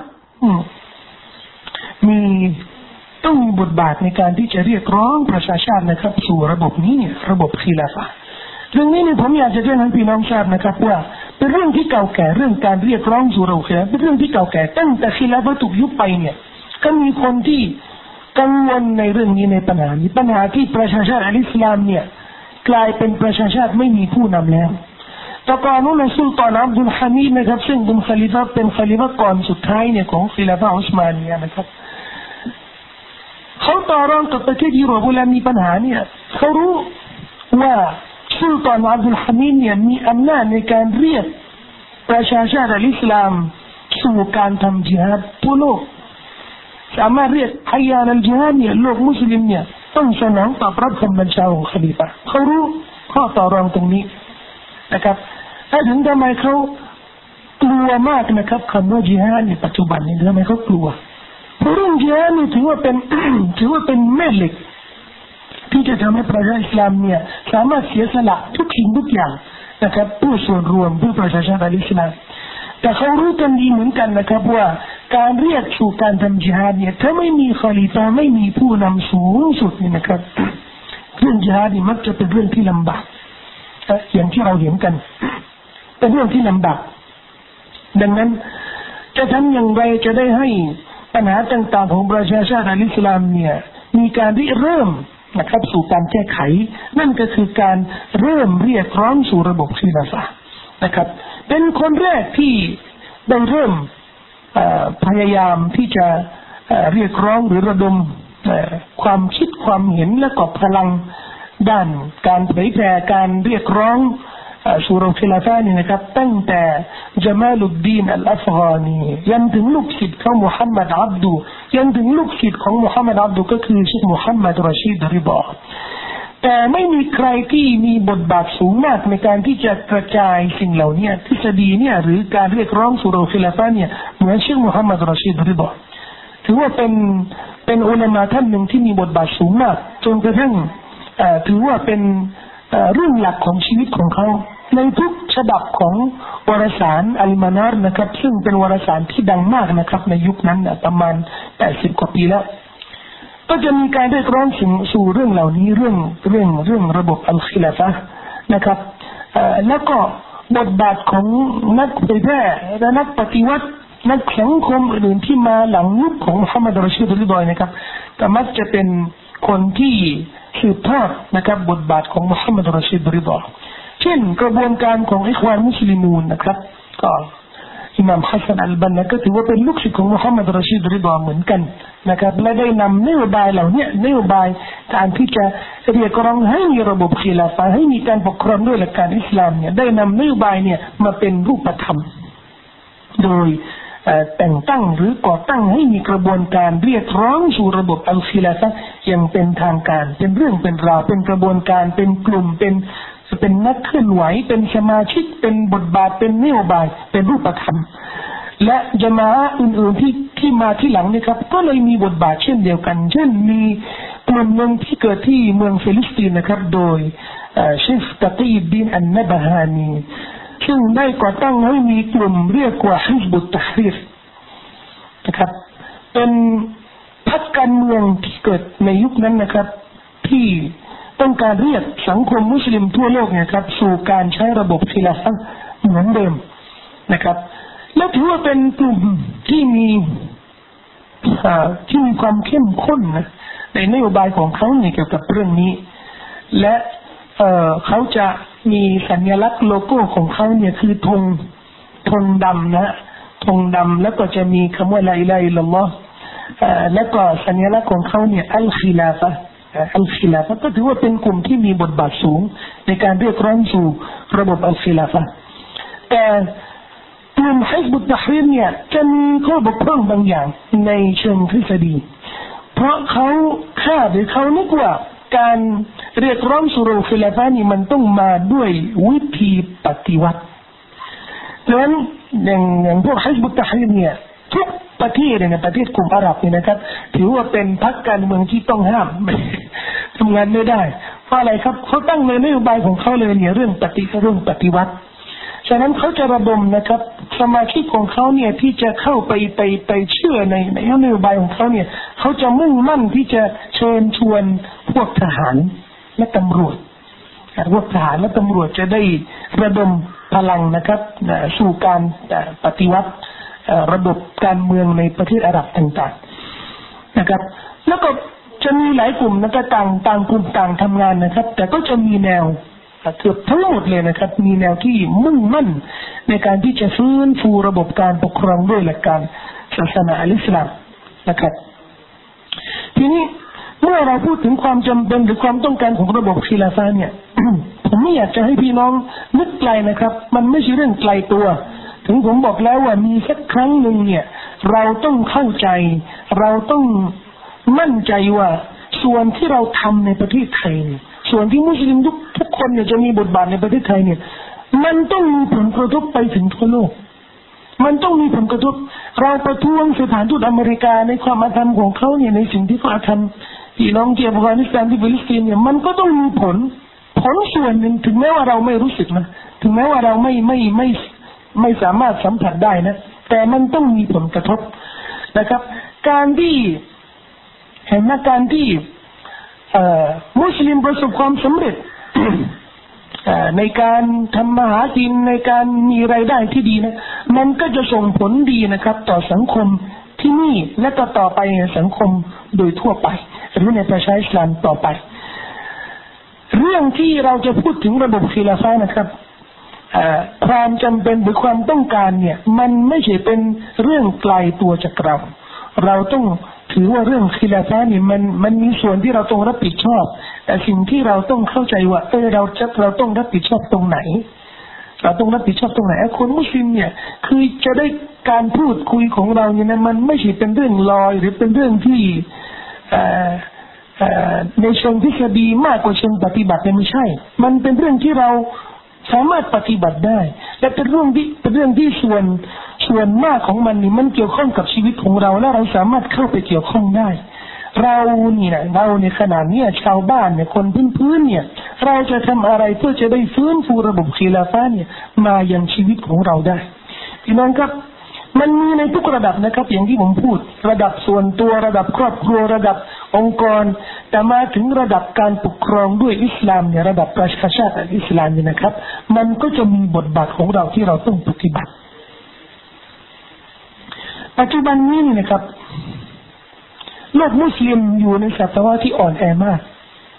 ต้องมีบทบาทในการที่จะเรียกร้องประชาชาตินะครับสู่ระบบนี้ระบบคีลาฟะห์เรื่องนี้เนี่ยผมอยากจะแจ้งให้พี่น้องทราบนะครับว่าเป็นเรื่องที่เก่าแก่เรื่องการเรียกร้องสู่ระบบคีลาฟะห์เป็นเรื่องที่เก่าแก่ตั้งแต่คีลาฟะห์ถูกยุบไปเนี่ยก็มีคนที่กังวลในเรื่องนี้ในปัญหาที่ประชาชาติอิสลามเนี่ยกลายเป็นประชาชาติไม่มีผู้นำแล้วแต่ก่อนนั้นสุลต่านอับดุลฮามิดนะครับซึ่งเป็นคอลิฟะห์ก่อนสุดท้ายเนี่ยของคีลาฟะห์อุสมานียะห์นะครับเขาต่อรองกับประเทศยุโรปเวลามีปัญหาเนี่ยเขารู้ว่าสุลต่านอับดุลฮามิดเนี่ยมีอำนาจในการเรียกประชาชาติอิสลามสู่การทำญิฮาดทั่วโลกสามารถเรียกฮัยยานัลญิฮาดเนี่ยโลกมุสลิมเนี่ยต้องสนองตอบรับคำบัญชาของคอลิฟะห์เขารู้ข้อต่อรองตรงนี้นะครับถ้าถึงทำไมเขากลัวมากนะครับคำว่าญิฮาดในปัจจุบันนี้ทำไมเขากลัวเพราะเรื่องญิฮาดนี่ถือว่าเป็นแม่เหล็กที่จะทำให้ประชาชนอิสลามเนี่ยสามารถเสียสละทุกสิ่งทุกอย่างนะครับเพื่อส่วนรวมเพื่อประชาชนอิสลามแต่เขารู้กันดีเหมือนกันนะครับว่าการเรียกสู่การทำญิฮาดเนี่ยถ้าไม่มีคอลิฟะห์ไม่มีผู้นำสูงสุดนี่นะครับเรื่องญิฮาดนี่มักจะเป็นเรื่องที่ลำบากอย่างที่เราเห็นกันเป็นเรื่องที่ลำบากดังนั้นจะทำอย่างไรจะได้ให้ปัญหาต่างๆของประชาชาติอิสลามเนี่ยมีการเริ่มนะครับสู่การแก้ไขนั่นก็คือการเริ่มเรียกร้องสู่ระบบคีลาฟะห์นะครับเป็นคนแรกที่ได้เริ่มพยายามที่จะเรียกร้องหรือระดมความคิดความเห็นและก็พลังด้านการเผยแผ่การเรียกร้องสู่ระบบคีลาฟะห์นี่นะครับตั้งแต่ญะมาลุดดีนอัลอัฟฆานียันถึงลูกศิษย์ของมุฮัมมัดอับดุยันถึงลูกศิษย์ของมุฮัมมัดอับดุก็คือเชคมุฮัมมัดรอชีดริฎอแต่ไม่มีใครที่มีบทบาทสูงมากในการที่จะกระจายสิ่งเหล่านี้ทฤษฎีเนี่ยหรือการเรียกร้องสู่ระบบคีลาฟะห์เนี่ยเหมือนเชคมุฮัมมัดรอชีดริฎอถือว่าเป็นอุลามะท่านหนึ่งที่มีบทบาทสูงมากจนกระทั่งถือว่าเป็นเรื่องหลักของชีวิตของเขาในทุกฉบับของวารสารอัลมานาร์นะครับซึ่งเป็นวารสารที่ดังมากนะครับในยุคนั้นประมาณ80 กว่าปีแล้วก็จะมีการเรียกร้องสู่เรื่องเหล่านี้เรื่องระบบอัลคิลาฟะห์นะครับแล้วก็บทบาทของนักเผยแพร่และนักปฏิวัตินักสังคมอื่นที่มาหลังยุคของมุฮัมมัดรอชีดริฎอนะครับก็มักจะเป็นคนที่สืบทอดนะครับบทบาทของมุฮัมมัดรอชีดริฎอเช่นกระบวนการของอิควานมุสลิมูนนะครับก็อิหม่ามฮัสซันอัลบันนะก็ถือว่าเป็นลูกศิษย์ของมุฮัมมัดรอชีดริฎอเหมือนกันนะครับและได้นำนโยบายเหล่านี้นโยบายการที่จะเรียกร้องให้มีระบบคีลาฟะห์ให้มีการปกครองด้วยหลักการอิสลามเนี่ยได้นำนโยบายเนี่ยมาเป็นรูปธรรมโดยแต่งตั้งหรือก่อตั้งให้มีกระบวนการเรียกร้องสู่ระบบอัลคิลาฟะห์อย่างเป็นทางการเป็นเรื่องเป็นราวเป็นกระบวนการเป็นกลุ่มเป็นนักเคลื่อนไหวเป็นสมาชิกเป็นบทบาทเป็นนโยบายเป็นรูปธรรมและญะมาอะห์อื่นๆที่มาที่หลังนี่ครับก็เลยมีบทบาทเช่นเดียวกันเช่นมีกลุ่มนึงที่เกิดที่เมืองฟิลิสตีนนะครับโดยเชคตะกีดีนอันนบฮานีซึ่งได้ก่อตั้งให้มีกลุ่มเรียกว่าฮิซบุตตะฮรีรนะครับเป็นพรรคการเมืองที่เกิดในยุคนั้นนะครับที่ต้องการเรียกสังคมมุสลิมทั่วโลกนะครับสู่การใช้ระบบคีลาฟะห์เหมือนเดิมนะครับและถือว่าเป็นกลุ่มที่มีความเข้มข้นนะในนโยบายของเขาเกี่ยวกับเรื่องนี้และเขาจะมีสัญลักษณ์โลโก้ของเขาเนี่ยคือธงดำนะธงดำแล้วก็จะมีคำว่าลาอิลาฮะอิลลัลลอฮ์แล้วก็สัญลักษณ์ของเขาเนี่ยอัลคิลาฟะห์ก็ถือว่าเป็นกลุ่มที่มีบทบาทสูงในการเรียกร้องสู่ระบบอัลคิลาฟะห์แต่กลุ่มฮิซบุตตะฮรีรเนี่ยจะมีข้อบกพร่องบางอย่างในเชิงทฤษฎีเพราะเขานึกว่าการเรียกร้องสู่ระบบอัลคิลาฟะห์นี่มันต้องมาด้วยวิธีปฏิวัติดังนั้นอย่างพวกฮิซบุตตะฮรีรเนี่ยทุกประเทศเนี่ยประเทศกลุ่มอาหรับเนี่ยนะครับถือว่าเป็นพรรคการเมืองที่ต้องห้ามทำงานไม่ได้เพราะอะไรครับเขาตั้งในนโยบายของเขาเลยเนี่ยเรื่องปฏิวัติฉะนั้นเขาจะระดมนะครับสมาชิกของเขาเนี่ยที่จะเข้าไปเชื่อในนโยบายของเขาเนี่ยเขาจะมุ่งมั่นที่จะเชิญชวนพวกทหารและตำรวจพวกทหารและตำรวจจะได้ระดมพลังนะครับสู่การปฏิวัติระบบการเมืองในประเทศอาหรับต่างๆนะครับแล้วก็จะมีหลายกลุ่มนะครับต่างกลุ่มต่างทำงานนะครับแต่ก็จะมีแนวเกือบทั้งหมดเลยนะครับมีแนวที่มุ่งมั่นในการที่จะฟื้นฟูระบบการปกครองด้วยหลักการศาสนาอิสลามนะครับทีนี้เมื่อเราพูดถึงความจำเป็นหรือความต้องการของระบบคิลาฟะห์เนี่ย ผมไม่อยากจะให้พี่น้องนึกไกลนะครับมันไม่ใช่เรื่องไกลตัวถึงผมบอกแล้วว่ามีสักครั้งหนึ่งเนี่ยเราต้องเข้าใจเราต้องมั่นใจว่าส่วนที่เราทำในประเทศไทยเนี่ยส่วนที่มุสลิมทุกคนเนี่ยจะมีบทบาทในประเทศไทยเนี่ยมันต้องมีผลกระทบไปถึงทั่วโลกมันต้องมีผลกระทบเราประท้วงสถานทูตอเมริกาในความอาธรรมของเขาเนี่ยในสิ่งที่เขาทำพี่น้องที่อัฟกานิสถานที่ฟิลิสตินเนี่ยมันก็ต้องมีผลส่วนหนึ่งถึงแม้ว่าเราไม่รู้สึกนะถึงแม้ว่าเราไม่สามารถสัมผัสได้นะแต่มันต้องมีผลกระทบนะครับการที่เห็นว่าการที่มุสลิมประสบความสำเร็จ ในการทำมาหากินในการมีรายได้ที่ดีนะมันก็จะส่งผลดีนะครับต่อสังคมที่นี่และต่อไปในสังคมโดยทั่วไปหรือในประชาอิสลามต่อไปเรื่องที่เราจะพูดถึงระบบคิลาฟะห์นะครับความจำเป็นหรือความต้องการเนี่ยมันไม่ใช่เป็นเรื่องไกลตัวจากเราต้องถือว่าเรื่องคิลาฟะห์นี่มันมีส่วนที่เราต้องรับผิดชอบแต่สิ่งที่เราต้องเข้าใจว่าเราต้องรับผิดชอบตรงไหนเราต้องรับผิดชอบตรงไหนคนมุสลิมเนี่ยคือจะได้การพูดคุยของเราเนี่ยนะมันไม่ใช่เป็นเรื่องลอยหรือเป็นเรื่องที่ในเชิงทฤษฎีมากกว่าเชิงปฏิบัติไม่ใช่มันเป็นเรื่องที่เราสามารถปฏิบัติได้และเป็นเรื่องที่ส่วนมากของมันนี่มันเกี่ยวข้องกับชีวิตของเราและเราสามารถเข้าไปเกี่ยวข้องได้เราในขณะนี้ชาวบ้านเนี่ยคนพื้นเนี่ยเราจะทำอะไรเพื่อจะได้ฟื้นฟูระบบคิลาฟะห์เนี่ยมายังชีวิตของเราได้พี่น้องครับมันมีในทุกระดับนะครับอย่างที่ผมพูดระดับส่วนตัวระดับครอบครัวระดับองค์กรแต่มาถึงระดับการปกครองด้วยอิสลามเนี่ยระดับประชาชาติอิสลามเนี่ยนะครับมันก็จะมีบทบาทของเราที่เราต้องปฏิบัติปัจจุบันนี้นี่นะครับโลกมุสลิมอยู่ในสภาวะที่อ่อนแอมาก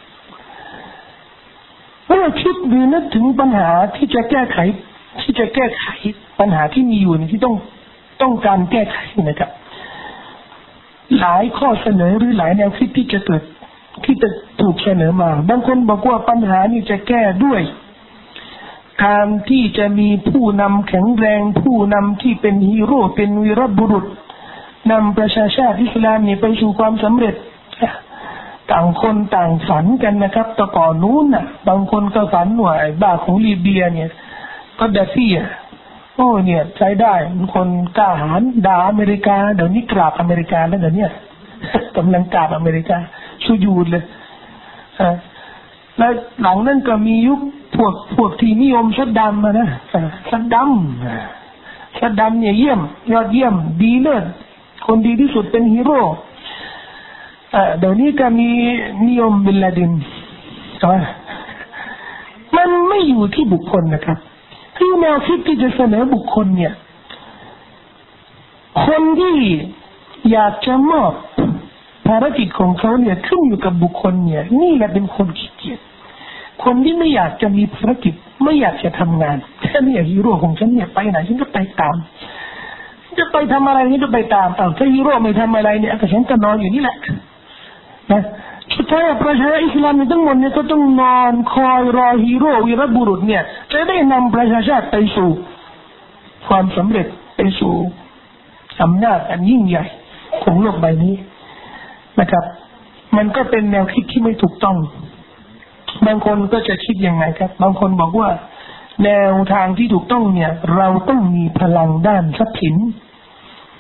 เมื่อคิดดูนึกถึงปัญหาที่จะแก้ไขปัญหาที่มีอยู่ที่ต้องการแก้ไขนะครับหลายข้อเสนอหรือหลายแนวคิดที่จะถูกเสนอมาบางคนบอกว่าปัญหานี้จะแก้ด้วยการที่จะมีผู้นำแข็งแรงผู้นำที่เป็นฮีโร่เป็นวีรบุรุษนำประชาชาติอิสลามไปสู่ความสำเร็จต่างคนต่างฝันกันนะครับแต่ก่อนนู้นน่ะบางคนก็ฝันว่าไอ้บ้าของลิเบียเนี่ยก็ดาฟี่โอ้เนี่ยใช้ได้คนกล้าหาญด่าอเมริกาเดี๋ยวนี้กราบอเมริกาแล้วเดี๋ยวนี้กำลังกราบอเมริกาสุญูดเลยแล้วหลังนั้นก็มียุคพวกที่นิยมซัดดัมนะซัดดัมเนี่ยเยี่ยมยอดเยี่ยมดีเลิศคนดีที่สุดเป็นฮีโร่เดี๋ยวนี้ก็มีนิยมบินลาดินมันไม่อยู่ที่บุคคลนะครับคือแนวคิดที่จะเสนอบุคคลเนี่ยคนที่อยากจะมอบภารกิจของเขาเนี่ยขึ้นอยู่กับบุคคลเนี่ยนี่แหละเป็นคนขี้เกียจคนที่ไม่อยากจะมีภารกิจไม่อยากจะทำงานแค่นี้ฮีโร่ของฉันเนี่ยไปไหนฉันก็ไปตามจะไปทำอะไรนี่ก็ไปตามถ้าฮีโร่ไม่ทำอะไรเนี่ยก็ฉันก็นอนอยู่นี่แหละนะสุดท้ายประชาชนอิสลามทั้งหมดเนี่ยก็ต้องนอนคอยรอฮีโร่วีรบุรุษเนี่ยจะได้นำประชาชาติไปสู่ความสำเร็จไปสู่อำนาจอันยิ่งใหญ่ของโลกใบนี้นะครับมันก็เป็นแนวคิดที่ไม่ถูกต้องบางคนก็จะคิดยังไงครับบางคนบอกว่าแนวทางที่ถูกต้องเนี่ยเราต้องมีพลังด้านทรัพย์สินพ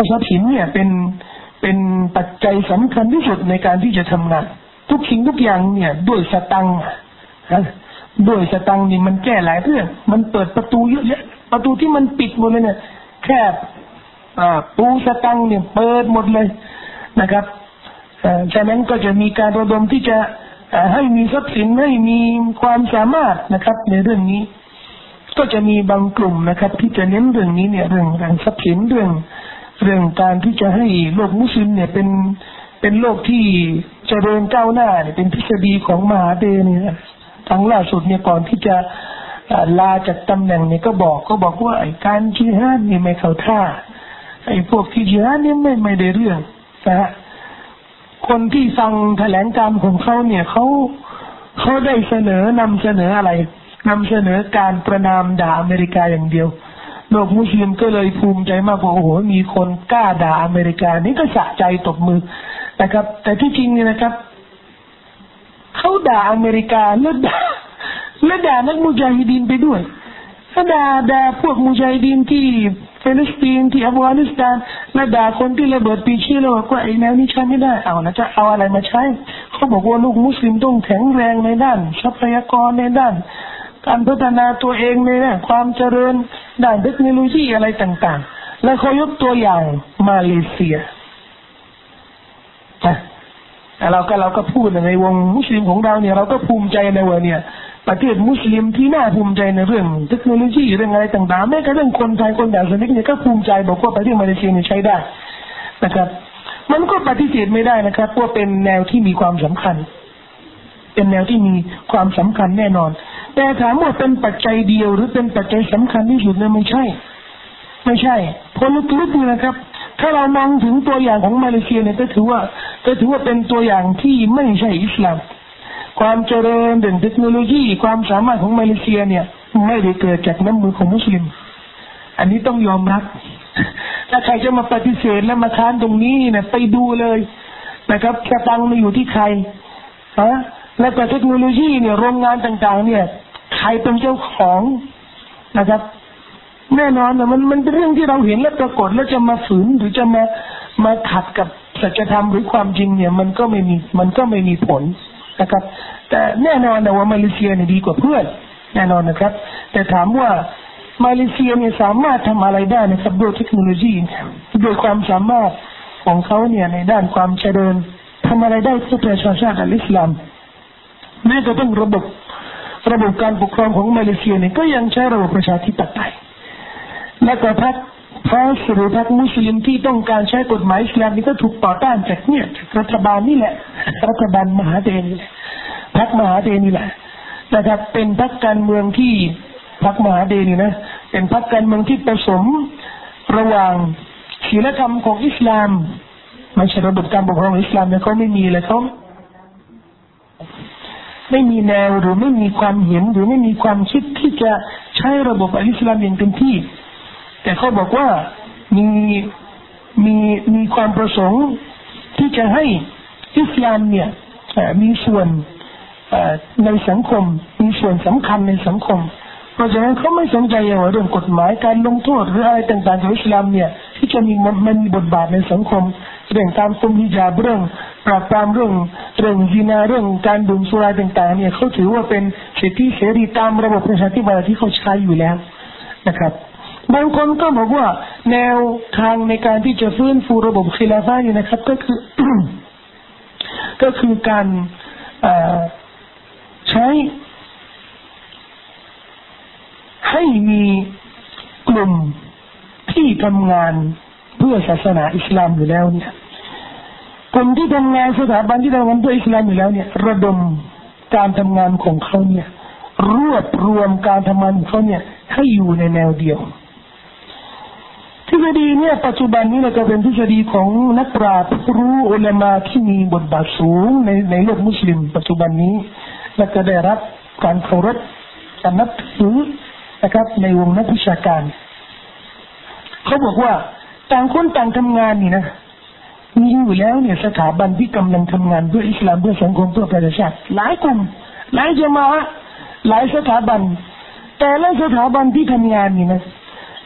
ราะทรัพย์สินเนี่ยเป็นปัจจัยสำคัญที่สุดในการที่จะทำงานทุกสิ่งทุกอย่างเนี่ยด้วยสตังค์ด้วยสตังค์นี่มันแก้หลายเรื่องมันเปิดประตูเยอะแยะประตูที่มันปิดหมดเลยเนี่ยแค่ปูสตังค์เนี่ยเปิดหมดเลยนะครับฉะนั้นก็จะมีการระดมที่จะให้มีทรัพย์สินให้มีความสามารถนะครับในเรื่องนี้ก็จะมีบางกลุ่มนะครับที่จะเน้นเรื่องนี้เนี่ยเรื่องทรัพย์สินเรื่องการที่จะให้โลกมุสลิมเนี่ยเป็นโลกที่เจริญก้าวหน้าเนี่ยเป็นทฤษฎีของมหาเดเนี่ยครั้งล่าสุดเนี่ยก่อนที่จะลาจากตำแหน่งเนี่ยก็บอกว่าไอ้การจิฮาดนี่ไม่เข้าท่าไอ้พวกที่จิฮาดเนี่ยไม่ได้เรื่องนะฮะคนที่ฟังแถลงการของเขาเนี่ยเขาได้นำเสนออะไรนำเสนอการประนามด่าอเมริกาอย่างเดียวโลกมุสลิมก็เลยภูมิใจมากว่าโอ้โหมีคนกล้าด่าอเมริกานี่ก็สะใจตบมือนะครับแต่ที่จริงเนี่ยนะครับเขาด่าอเมริกาแล้วด่านักมุญาฮิดีนไปด้วยถ้าด่าพวกมุญาฮิดีนที่ฟิลิสตินที่อัฟกานิสถานและด่าคนที่ระเบิดปีชีแล้วว่าไอ้แนวนี้ใช้ไม่ได้เอานะจะเอาอะไรมาใช้เขาบอกว่าลูกมุสลิมต้องแข็งแรงในด้านทรัพยากรในด้านการพัฒนาตัวเองในด้านความเจริญด้านเทคโนโลยีอะไรต่างๆและเขายกตัวอย่างมาเลเซียเราก็พูดในวงมุสลิมของเราเนี่ยเราก็ภูมิใจในว่าเนี่ยประเทศมุสลิมที่น่าภูมิใจในเรื่องเทคโนโลยีเรื่องอะไรต่างๆแม้กระทั่งคนไทยคนด่านสนิทเนี่ยก็ภูมิใจบอกว่าประเทศมาเลเซียเนี่ยใช้ได้นะครับมันก็ปฏิเสธไม่ได้นะครับว่าเป็นแนวที่มีความสำคัญเป็นแนวที่มีความสำคัญแน่นอนแต่ถามว่าเป็นปัจจัยเดียวหรือเป็นปัจจัยสำคัญที่สุดเนี่ยไม่ใช่พอลึกๆนี่นะครับถ้าเรามองถึงตัวอย่างของมาเลเซียเนี่ยก็ถือว่าเป็นตัวอย่างที่ไม่ใช่อิสลามความเจริญเรื่องเทคโนโลยีความสามารถของมาเลเซียเนี่ยไม่ได้เกิดจากน้ำมือของมุสลิมอันนี้ต้องยอมรับถ้าใครจะมาปฏิเสธและมาค้านตรงนี้เนี่ยไปดูเลยนะครับสตังค์มาอยู่ที่ใครแล้วก็เทคโนโลยีเนี่ยโรงงานต่างๆเนี่ยใครเป็นเจ้าของนะครับแน่นอนนะมันเป็นเรื่องที่เราเห็นและปรากฏแล้วจะมาฝืนหรือจะมาขัดกับสัจธรรมหรือความจริงเนี่ยมันก็ไม่มีผลนะครับแต่แน่นอนนะว่ามาเลเซียเนี่ยดีกว่าเพื่อนแน่นอนนะครับแต่ถามว่ามาเลเซียเนี่ยสามารถทำอะไรได้นะครับด้วยเทคโนโลยีด้วยความสามารถของเขาเนี่ยในด้านความเจริญทำอะไรได้เพื่อประชาชาติอิสลามแม้กระทั่งระบบการปกครองของมาเลเซียเนี่ยก็ยังใช้ระบบประชาธิปไตยและก็พรรคมุสลิมที่ต้องการใช้กฎหมายอิสลามนี่ก็ถูกต่อต้านจากรัฐบาลนี่แหละรัฐบาลมหาเดนพรรคมหาเดนนี่แหละนะครับเป็นพรรคการเมืองที่พรรคมหาเดนนี่นะเป็นพรรคการเมืองที่ผสมระหว่างศีลธรรมของอิสลามไม่ใช่ระบบการปกครองอิสลามเนี่ยเขาไม่มีเลยเขาไม่มีแนวหรือไม่มีความเห็นหรือไม่มีความคิดที่จะใช้ระบบอิสลามอย่างเต็มที่แต่เขาบอกว่ามีความประสงค์ที่จะให้อิสลามเนี่ยมีส่วนในสังคมมีส่วนสำคัญในสังคมเพราะฉะนั้นเขาไม่สนใจเรื่องกฎหมายการลงโทษหรืออะไรต่างๆของอิสลามเนี่ยที่จะมีบทบาทในสังคมเรื่องการคุมฮิญาบเรื่องปราบปรามเรื่องซินาเรื่องการดื่มสุราต่างๆเนี่ยเขาถือว่าเป็นสิทธิเสรีตามระบบประชาธิปไตยที่เขาใช้อยู่แล้วนะครับบางคนก็บอกว่าแนวทางในการที่จะฟื้นฟูระบบคิลาฟะห์นี่นะครับก็คือการใช้ให้มีกลุ่มที่ทำงานเพื่อศาสนาอิสลามอยู่แล้วเนี่ยกลุ่มที่ทำงานสถาบันที่ทำงานเพื่ออิสลามอยู่แล้วเนี่ยระดมการทำงานของเขาเนี่ยรวบรวมการทำงานของเขาเนี่ยให้อยู่ในแนวเดียวทฤษฎีเนี่ยปัจจุบันนี้เราก็เป็นทฤษฎีของนักปราชญ์ผู้รู้อุลามะที่มีบทบาทสูงในโลกมุสลิมปัจจุบันนี้และก็ได้รับการเคารพการนับถือนะครับในวงนักวิชาการเขาบอกว่าต่างคนต่างทำงานนี่นะมีอยู่แล้วเนี่ยสถาบันที่กำลังทำงานเพื่ออิสลามเพื่อสังคมเพื่อประชาชาติหลายกลุ่มหลายจะมาหลายสถาบันแต่ละสถาบันที่ทำงานนี่นะ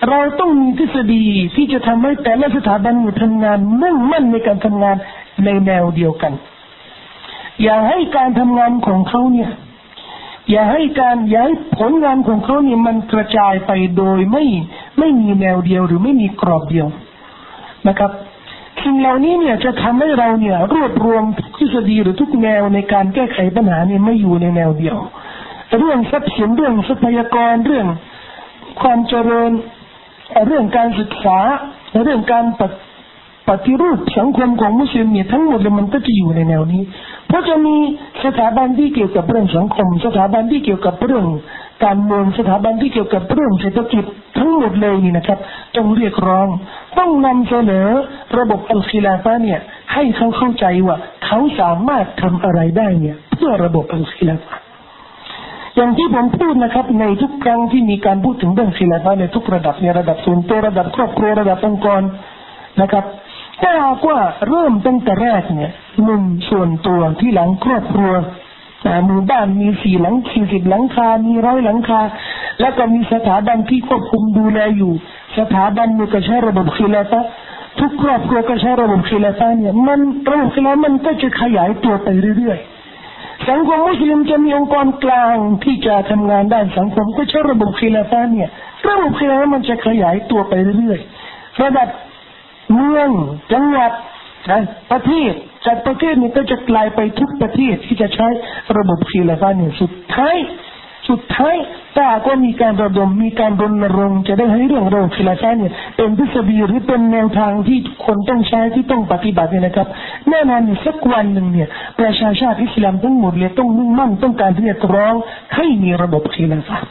เราต้องมีทฤษฎีที่จะทำให้แต่ละสถาบันทำงานมุ่งมั่นในการทำงานในแนวเดียวกันอย่าให้การทำงานของเขาเนี่ยอย่าให้ผลงานของเขาเนี่ยมันกระจายไปโดยไม่มีแนวเดียวหรือไม่มีกรอบเดียวนะครับสิ่งเหล่านี้เนี่ยจะทำให้เราเนี่ยรวบรวมทฤษฎีหรือทุกแนวในการแก้ไขปัญหาเนี่ยไม่อยู่ในแนวเดียวเรื่องทรัพย์สินเรื่องทรัพยากรเรื่องความเจริญเรื่องการศึกษาเรื่องการปฏิรูปสังคมของมุสลิมเนี่ยทั้งหมดเลยมันก็จะอยู่ในแนวนี้เพราะจะมีสถาบันที่เกี่ยวกับเรื่องสังคมสถาบันที่เกี่ยวกับเรื่องการเมืองสถาบันที่เกี่ยวกับเรื่องเศรษฐกิจทั้งหมดเลยนี่นะครับต้องเรียกร้องต้องนำเสนอระบบอัลคิลาฟะห์เนี่ยให้เขาเข้าใจว่าเขาสามารถทำอะไรได้เนี่ยเพื่อระบบอัลคิลาฟะห์อย่างที่ผมพูดนะครับในทุกครั้งที่มีการพูดถึงเรื่องคิลาฟะห์ในทุกระดับในระดับส่วนตัวระดับครอบครัวระดับองค์กรนะครับถ้าหากว่าเริ่มตั้งแต่แรกเนี่ยหนึ่งส่วนตัวที่หลังครอบครัวหมู่บ้านมี4 หลัง 40 หลังคามี100 หลังคาแล้วก็มีสถาบันที่ควบคุมดูแลอยู่สถาบันก็ใช้ระบบคิลาฟะห์ทุกครอบครัวก็ใช้ระบบคิลาฟะห์เนี่ยมันระบบคิลาฟะห์มันก็จะขยายตัวไปเรื่อยๆสังคมมุสลิมจะมีองค์กรกลางที่จะทำงานด้านสังคมก็ใช้ระบบคิลาฟะห์เนี่ยระบบคิลาฟะห์มันจะขยายตัวไปเรื่อยๆระดับเมืองจังหวัดประเทศจากประเทศนี้ก็จะกลายไปทุกประเทศที่จะใช้ระบบคิลาฟะห์เนี่ยสุดท้ายถ้าก็มีการระดมมีการรณรงค์จะได้ให้เรื่องระบบคิลาฟะห์เนี่ยเป็นทฤษฎีหรือเป็นแนวทางที่คนต้องใช้ที่ต้องปฏิบัติเนี่ยนะครับแน่นอนสักวันหนึ่งเนี่ยประชาชาติอิสลามทั้งหมดเลยต้องมุ่งมั่นต้องการเรียกร้องให้มีระบบคิลาฟะห์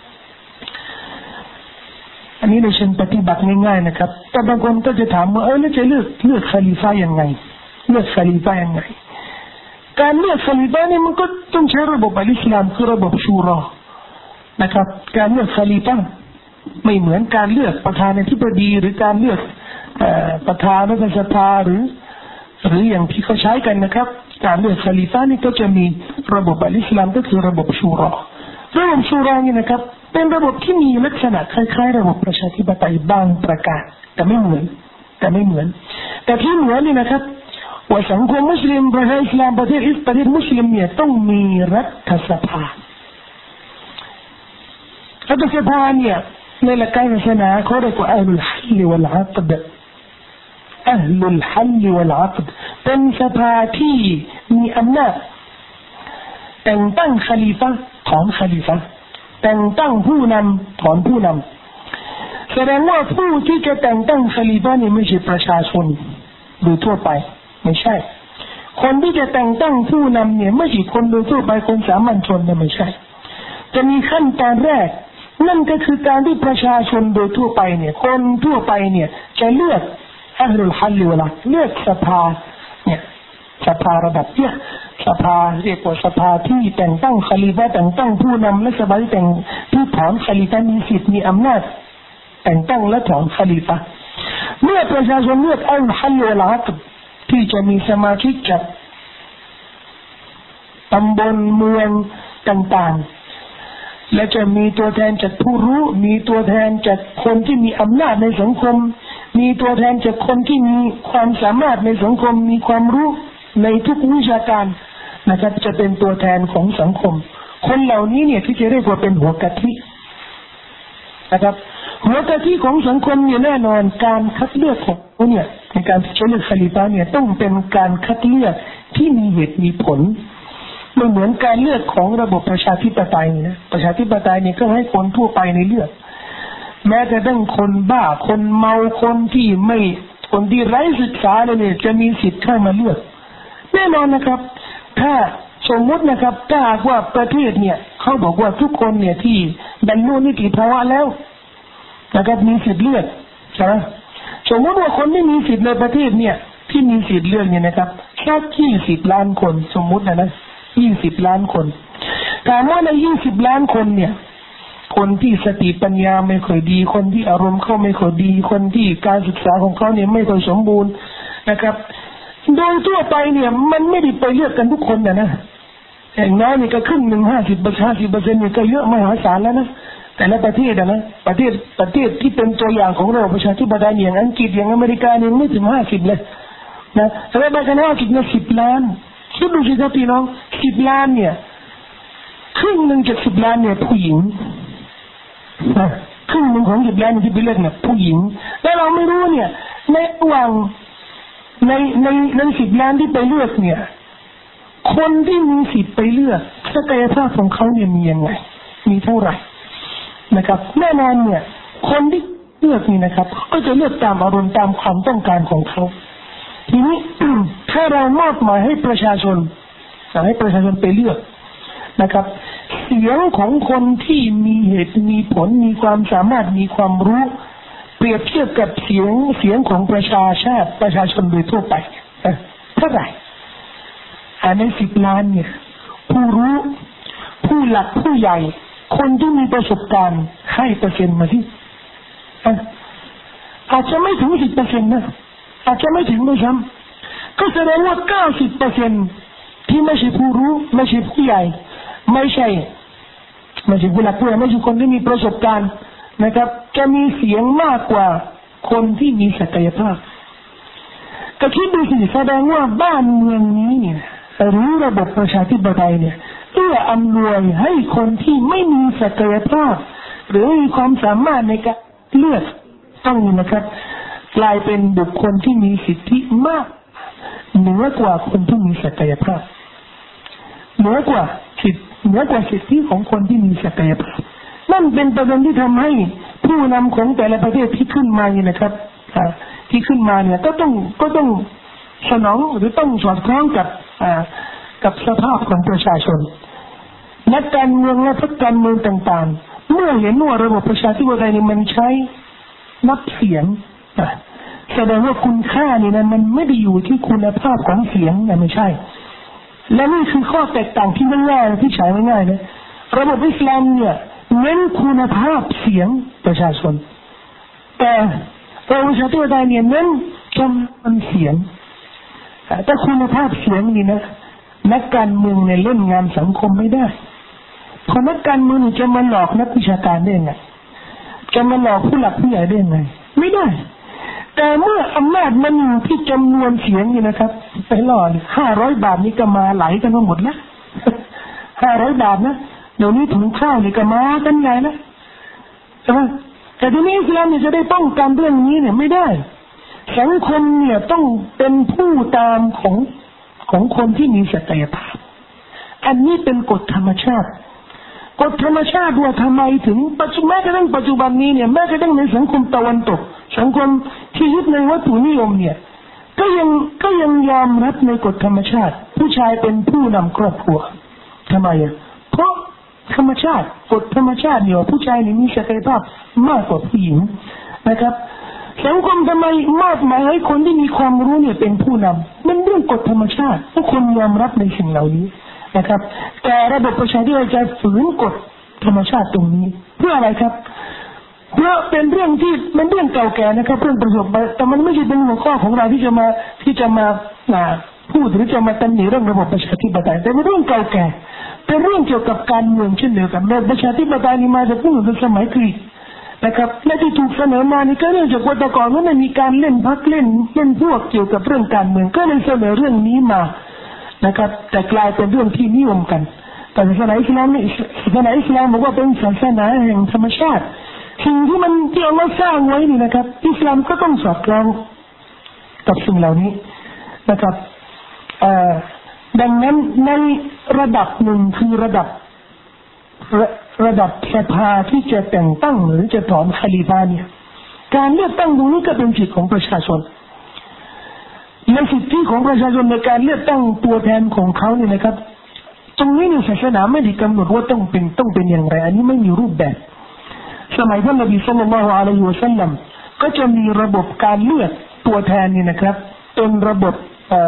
อันนี้ในเชิงปฏิบัติง่ายๆนะครับแต่บางคนก็จะถามว่าแล้วจะเลือกคอลิฟะห์ยังไงเลือกคอลิฟะห์ยังไงการเลือกคอลิฟะห์นี่มันก็ต้องใช้ระบบอิสลามคือระบบชูรอนะครับการเลือกคอลิฟะห์ไม่เหมือนการเลือกประธานาธิบดีหรือการเลือกประธานรัฐสภาหรืออย่างที่เขาใช้กันนะครับการเลือกคอลิฟะห์นี่ก็จะมีระบบอิสลามก็คือระบบชูรอระบบชูรอนี่นะครับเป็นระบบที่มีลักษณะคล้ายๆระบบประชาธิปไตยบางประการแต่ไม่เหมือนแต่ที่เหมือนนี่นะครับว่าสังคมมุสลิมประเทศอิสลามประเทศมุสลิมเนี่ยต้องมีรัฐสภาเนี่ยในหลักการศาสนาเขาเรียกว่าอัลฮัลวัลอัक़ดเป็นสภาที่มีอำนาจแต่งตั้งคอลิฟะห์ถอนคอลิฟะห์แต่งตั้งผู้นำถอนผู้นำแสดงว่าผู้ที่จะแต่งตั้งคอลิฟะห์นี่ไม่ใช่ประชาชนโดยทั่วไปไม่ใช่คนที่จะแต่งตั้งผู้นำเนี่ยไม่ใช่คนโดยทั่วไปคนสามัญชนเนี่ยไม่ใช่จะมีขั้นตอนแรกนั่นก็คือการที่ประชาชนโดยทั่วไปเนี่ยคนทั่วไปเนี่ยจะเลือกอัลฮัลวัลเลือกสภาเนี่ยสภาระดับเนี่ยสภาเรียกว่าสภาที่แต่งตั้งคอลิฟะห์แต่งตั้งผู้นำและสภาที่ถอนคอลิฟะห์มีสิทธิ์มีอำนาจแต่งตั้งและถอนคอลิฟะห์เมื่อประชาชนเลือกอัลฮัลวัลอัक़ดที่จะมีสมาชิกจากตำบลเมืองต่างๆและจะมีตัวแทนจากผู้รู้มีตัวแทนจากคนที่มีอำนาจในสังคมมีตัวแทนจากคนที่มีความสามารถในสังคมมีความรู้ในทุกวิชาการนะครับจะเป็นตัวแทนของสังคมคนเหล่านี้เนี่ยที่จะเรียกว่าเป็นหัวกะทินะครับหัวกะทิของสังคมเนี่ยแน่นอนการคัดเลือกของเนี่ยในการที่จะเลือกคอลิฟะห์เนี่ยต้องเป็นการคัดเลือกที่มีเหตุมีผลไม่เหมือนการเลือกของระบบประชาธิปไตยนะประชาธิปไตยเนี่ยก็ให้คนทั่วไปในเลือกแม้แต่ต้องคนบ้าคนเมาคนที่ไร้ศึกษาเนี่ยจะมีสิทธิ์เข้ามาเลือกแน่นอนนะครับถ้าสมมตินะครับถ้าว่าประเทศเนี่ยเขาบอกว่าทุกคนเนี่ยที่บรรลุนิติภาวะแล้วนะครับมีสิทธิ์เลือกใช่ไหมสมมติว่าคนไม่มีสิทธิ์ในประเทศเนี่ยที่มีสิทธิ์เลือกเนี่ยนะครับแค่20 ล้านคนสมมตินะ20 ล้านคนถามว่าใน20 ล้านคนเนี่ยคนที่สติปัญญาไม่ค่อยดีคนที่อารมณ์เขาไม่ค่อยดีคนที่การศึกษาของเขาเนี่ยไม่ค่อยสมบูรณ์นะครับโดยทั่วไปเนี่ยมันไม่ได้ไปเลือกกันทุกคนนะอย่างน้อยนี่ก็ครึ่งหนึ่ง50% นี่ก็เยอะมหาศาลแล้วนะแต่ละประเทศนะประเทศที่เป็นตัวอย่างของระบบประชาธิปไตยอย่างอังกฤษอย่างอเมริกาเนี่ยไม่ถึง50เลยนะแต่ว่ากันว่าคิดนะ10 ล้านคิดดูสิครับพี่น้อง10 ล้านเนี่ยครึ่งหนึ่งจาก10 ล้านเนี่ยผู้หญิงครึ่งหนึ่งของ10 ล้านที่ไปเลือกเนี่ยผู้หญิงแล้วเราไม่รู้เนี่ยในระหว่างใน10 ล้านที่ไปเลือกเนี่ยคนที่มีสิทธิ์ไปเลือกศักยภาพของเขาเนี่ยมียังไงมีเท่าไหร่นะครับแน่นอนเนี่ยคนที่เลือกนี่นะครับก็จะเลือกตามอารมณ์ตามความต้องการของเขาทีนี้ ถ้าเรามอบหมายให้ประชาชนไปเลือกนะครับเสียงของคนที่มีเหตุมีผลมีความสามารถมีความรู้เปรียบเทียบกับเสียงของประชาชนโดยทั่วไปเท่าไหร่ใน10 ล้านเนี่ยผู้รู้ผู้หลักผู้ใหญ่คนที่มีประสบการณ์ให้เปอร์เซ็นต์มาที่อาจจะไม่ถึง10%นะอาจจะไม่ถึงด้วยซ้ำก็แสดงว่า90%ที่ไม่ใช่ผู้รู้ไม่ใช่ผู้ใหญ่ไม่ใช่ผู้หลักผู้ใหญ่ไม่ใช่คนที่มีประสบการณ์นะครับจะมีเสียงมากกว่าคนที่มีศักยภาพก็คิดดูสิแสดงว่าบ้านเมืองนี้เนี่ยหรือระบบประชาธิปไตยเนี่ยเอื้ออำนวยให้คนที่ไม่มีศักยภาพหรือมีความสามารถในการเลือกต้องนะครับกลายเป็นบุคคลที่มีสิทธิมากเหนือกว่าคนที่มีศักยภาพเหนือกว่าสิทธิของคนที่มีศักยภาพนั่นเป็นประเด็นที่ทำให้ผู้นำของแต่ละประเทศที่ขึ้นมาเนี่ยนะครับที่ขึ้นมาเนี่ยก็ต้องสนองหรือต้องสอดคล้องกับสภาพของประชาชนนักการเมืองและพรรคการเมืองต่างๆเมื่อเห็นว่าระบบประชาธิปไตยนี่มันใช้นับเสียงแสดงว่าคุณค่านี่นั้นมันไม่ได้อยู่ที่คุณภาพของเสียงนะไม่ใช่และนี่คือข้อแตกต่างที่ง่ายๆที่ใช้ง่ายๆนะระบบอิสลามเนี่ยเน้นคุณภาพเสียงประชาชนแต่ระบบประชาธิปไตยเนี่ยเน้นจำนวนเสียงแต่คุณภาพเสียงนี่นะนักการเมืองในเล่นงานสังคมไม่ได้เพราะนักการเมืองจะมาหลอกนักวิชาการได้ไงจะมาหลอกผู้หลักผู้ใหญ่ได้ไงไม่ได้แต่เมื่ออำนาจมันอยู่ที่จำนวนเสียงนี่นะครับไปหล่อ500 บาทนี่ก็มาไหลกันหมดแล้ว500 บาทนะเดี๋ยวนี้ถุงข้าวนี่ก็มากันใหญ่แล้วใช่ไหมแต่ทีนี้อิสลามเนี่ยจะได้ป้องกันเรื่องนี้เนี่ยไม่ได้สังคมเนี่ยต้องเป็นผู้ตามของคนที่มีศักยภาพอันนี้เป็นกฎธรรมชาติว่าทำไมถึงปัจจุบันนี้เนี่ยแม้กระทั่งในสังคมตะวันตกสังคมที่ยึดในวัตถุนิยมเนี่ยก็ยังยอมรับในกฎธรรมชาติผู้ชายเป็นผู้นำครอบครัวทำไมเพราะธรรมชาติกฎธรรมชาติเนี่ยผู้ชายนี่มีศักยภาพมากกว่าผู้หญิงนะครับสังคมทำไมมอบหมายให้คนที่มีความรู้เนี่ยเป็นผู้นำมันเรื่องกฎธรรมชาติทุกคนยอมรับในสิ่งเหล่านี้นะครับแต่ระบบประชาธิปไตยจะฝืนกฎธรรมชาติตรงนี้เพื่ออะไรครับเพราะเป็นเรื่องที่มันเรื่องเก่าแก่นะครับเรื่องประสบแต่มันไม่ใช่เป็นหัวข้อของเราที่จะมาพูดหรือจะมาตำหนิเรื่องระบบประชาธิปไตยแต่เป็นเรื่องเก่าแก่เป็นเรื่องเกี่ยวกับการเมืองเช่นเดียวกันระบบประชาธิปไตยนี่มาจากตั้งแต่สมัยกรีกนะครับและที่ถูกเสนอมานี่ก็เนื่องจากว่าแต่ก่อนนั้นมีการเล่นพรรคเล่นพวกเกี่ยวกับเรื่องการเมืองก็เลยเสนอเรื่องนี้มานะครับแต่กลายเป็นเรื่องที่นิยมกันแต่ศาสนาอิสลามบอกว่าเป็นศาสนาแห่งธรรมชาติสิ่งที่อัลเลาะห์สร้างไว้นี่นะครับอิสลามก็ต้องสอดคล้องกับสิ่งเหล่านี้นะครับดังนั้นในระดับหนึ่งคือระดับสภาที่จะแต่งตั้งหรือจะถอนคอลิฟะห์เนี่ยการเลือกตั้งตรงนี้ก็เป็นสิทธิของประชาชนและสิทธิของประชาชนในการเลือกตั้งตัวแทนของเขาเนี่ยนะครับตรงนี้เนี่ยศาสนาไม่ได้กำหนดว่าต้องเป็นอย่างไรอันนี้ไม่มีรูปแบบสมัยท่านนบีศ็อลลัลลอฮุอะลัยฮิวะซัลลัมก็จะมีระบบการเลือกตัวแทนนี่นะครับเป็นระบบ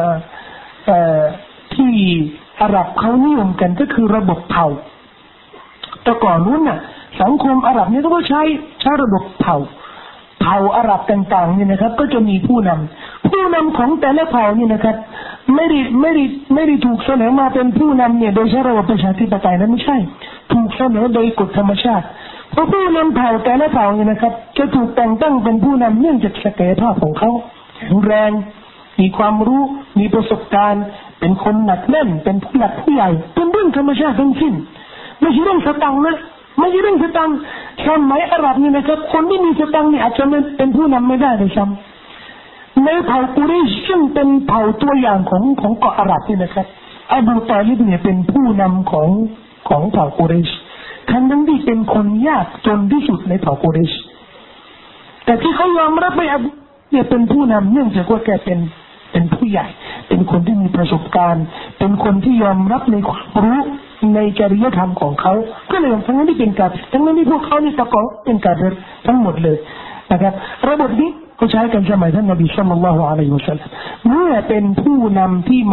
ที่อาหรับเขานิยมกันก็คือระบบเผ่าแต่ก่อนนู้นน่ะสังคมอาหรับเนี่ยก็ใช้ระบบเผ่าอาหรับต่างๆเนี่ยนะครับก็จะมีผู้นำของแต่ละเผ่านี่นะครับไม่ได้ถูกเสนอมาเป็นผู้นำเนี่ยโดยใช้ระบบประชาธิปไตยนั้นไม่ใช่ถูกเสนอโดยกฎธรรมชาติเพราะผู้นำเผ่าแต่ละเผ่าเนี่ยนะครับจะถูกแต่งตั้งเป็นผู้นำเนื่องจากศักยภาพของเขาแข็งแรงมีความรู้มีประสบการณ์เป็นคนหนักแน่นเป็นผู้หลักผู้ใหญ่เป็นเรื่องธรรมชาติทั้งสิ้นไม่ใช่เรื่องสตังค์นะไม่ใช่เรื่องสตังค์สมัยอาหรับนี่นะครับคนที่มีสตังค์นี่อาจจะเป็นผู้นำไม่ได้เลยซ้ำในเผ่ากุเรชซึ่งเป็นเผ่าตัวอย่างของเกาะอาหรับนี่นะครับอบูตอลิบเนี่ยเป็นผู้นำของเผ่ากุเรชทั้งที่เป็นคนยากจนที่สุดในเผ่ากุเรชแต่ที่เขายอมรับไม่อบูเนี่ยเป็นผู้นำเนื่องจากว่าแกเป็นผู้ใหญ่เป็นคนที่มีประสบการณ์เป็นคนที่ยอมรับในความรู้ในจริยธรรมของเขาก็เลยทั้งนั้นที่เป็นการทั้งนั้นที่พวกเขานี่ตะกอเป็นการทั้งหมดเลยนะครับระบบนี้เขาใช้กันสมัยท่านนบีศ็อลลัลลอฮุอะลัยฮิวะซัลลัมเมื่อเป็นผู้นำที่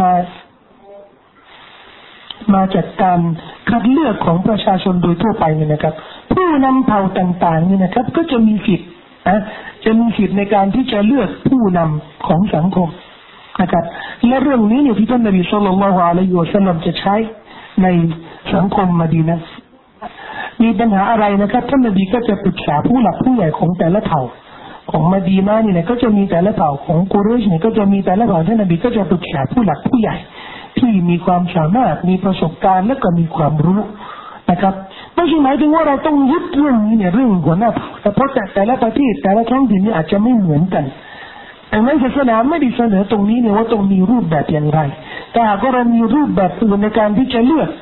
มาจากการคัดเลือกของประชาชนโดยทั่วไปเนี่ยนะครับผู้นำเผ่าต่างๆเนี่ยนะครับก็จะมีสิทธิ์จะมีสิทธิ์ในการที่จะเลือกผู้นำของสังคมนะครับและเรื่องนี้เนี่ยที่ท่านนบีศ็อลลัลลอฮุอะลัยฮิวะซัลลัมจะใช้ในสังคมมะดีนะห์มีปัญหาอะไรนะครับท่านนบีก็จะปรึกษาผู้หลักผู้ใหญ่ของแต่ละเผ่าของมะดีนะห์นี่ก็จะมีแต่ละเผ่าของกุเรชเนี่ยก็จะมีแต่ละเผ่าท่านนบีก็จะปรึกษาผู้หลักผู้ใหญ่ที่มีความสามารถมีประสบการณ์และก็มีความรู้นะครับไม่ใช่หมายถึงว่าเราต้องยึดเรื่องนี้เนี่ยเรื่องหัวหน้าเผ่าแต่เพราะแต่ละประเทศแต่ละท้องถิ่นนี่อาจจะไม่เหมือนกันดังนั้นศาสนาไม่ได้เสนอตรงนี้เนี่ยว่าต้องมีรูปแบบอย่างไรแต่หากเรามีรูปแบบอื่นในการที่จะเลือก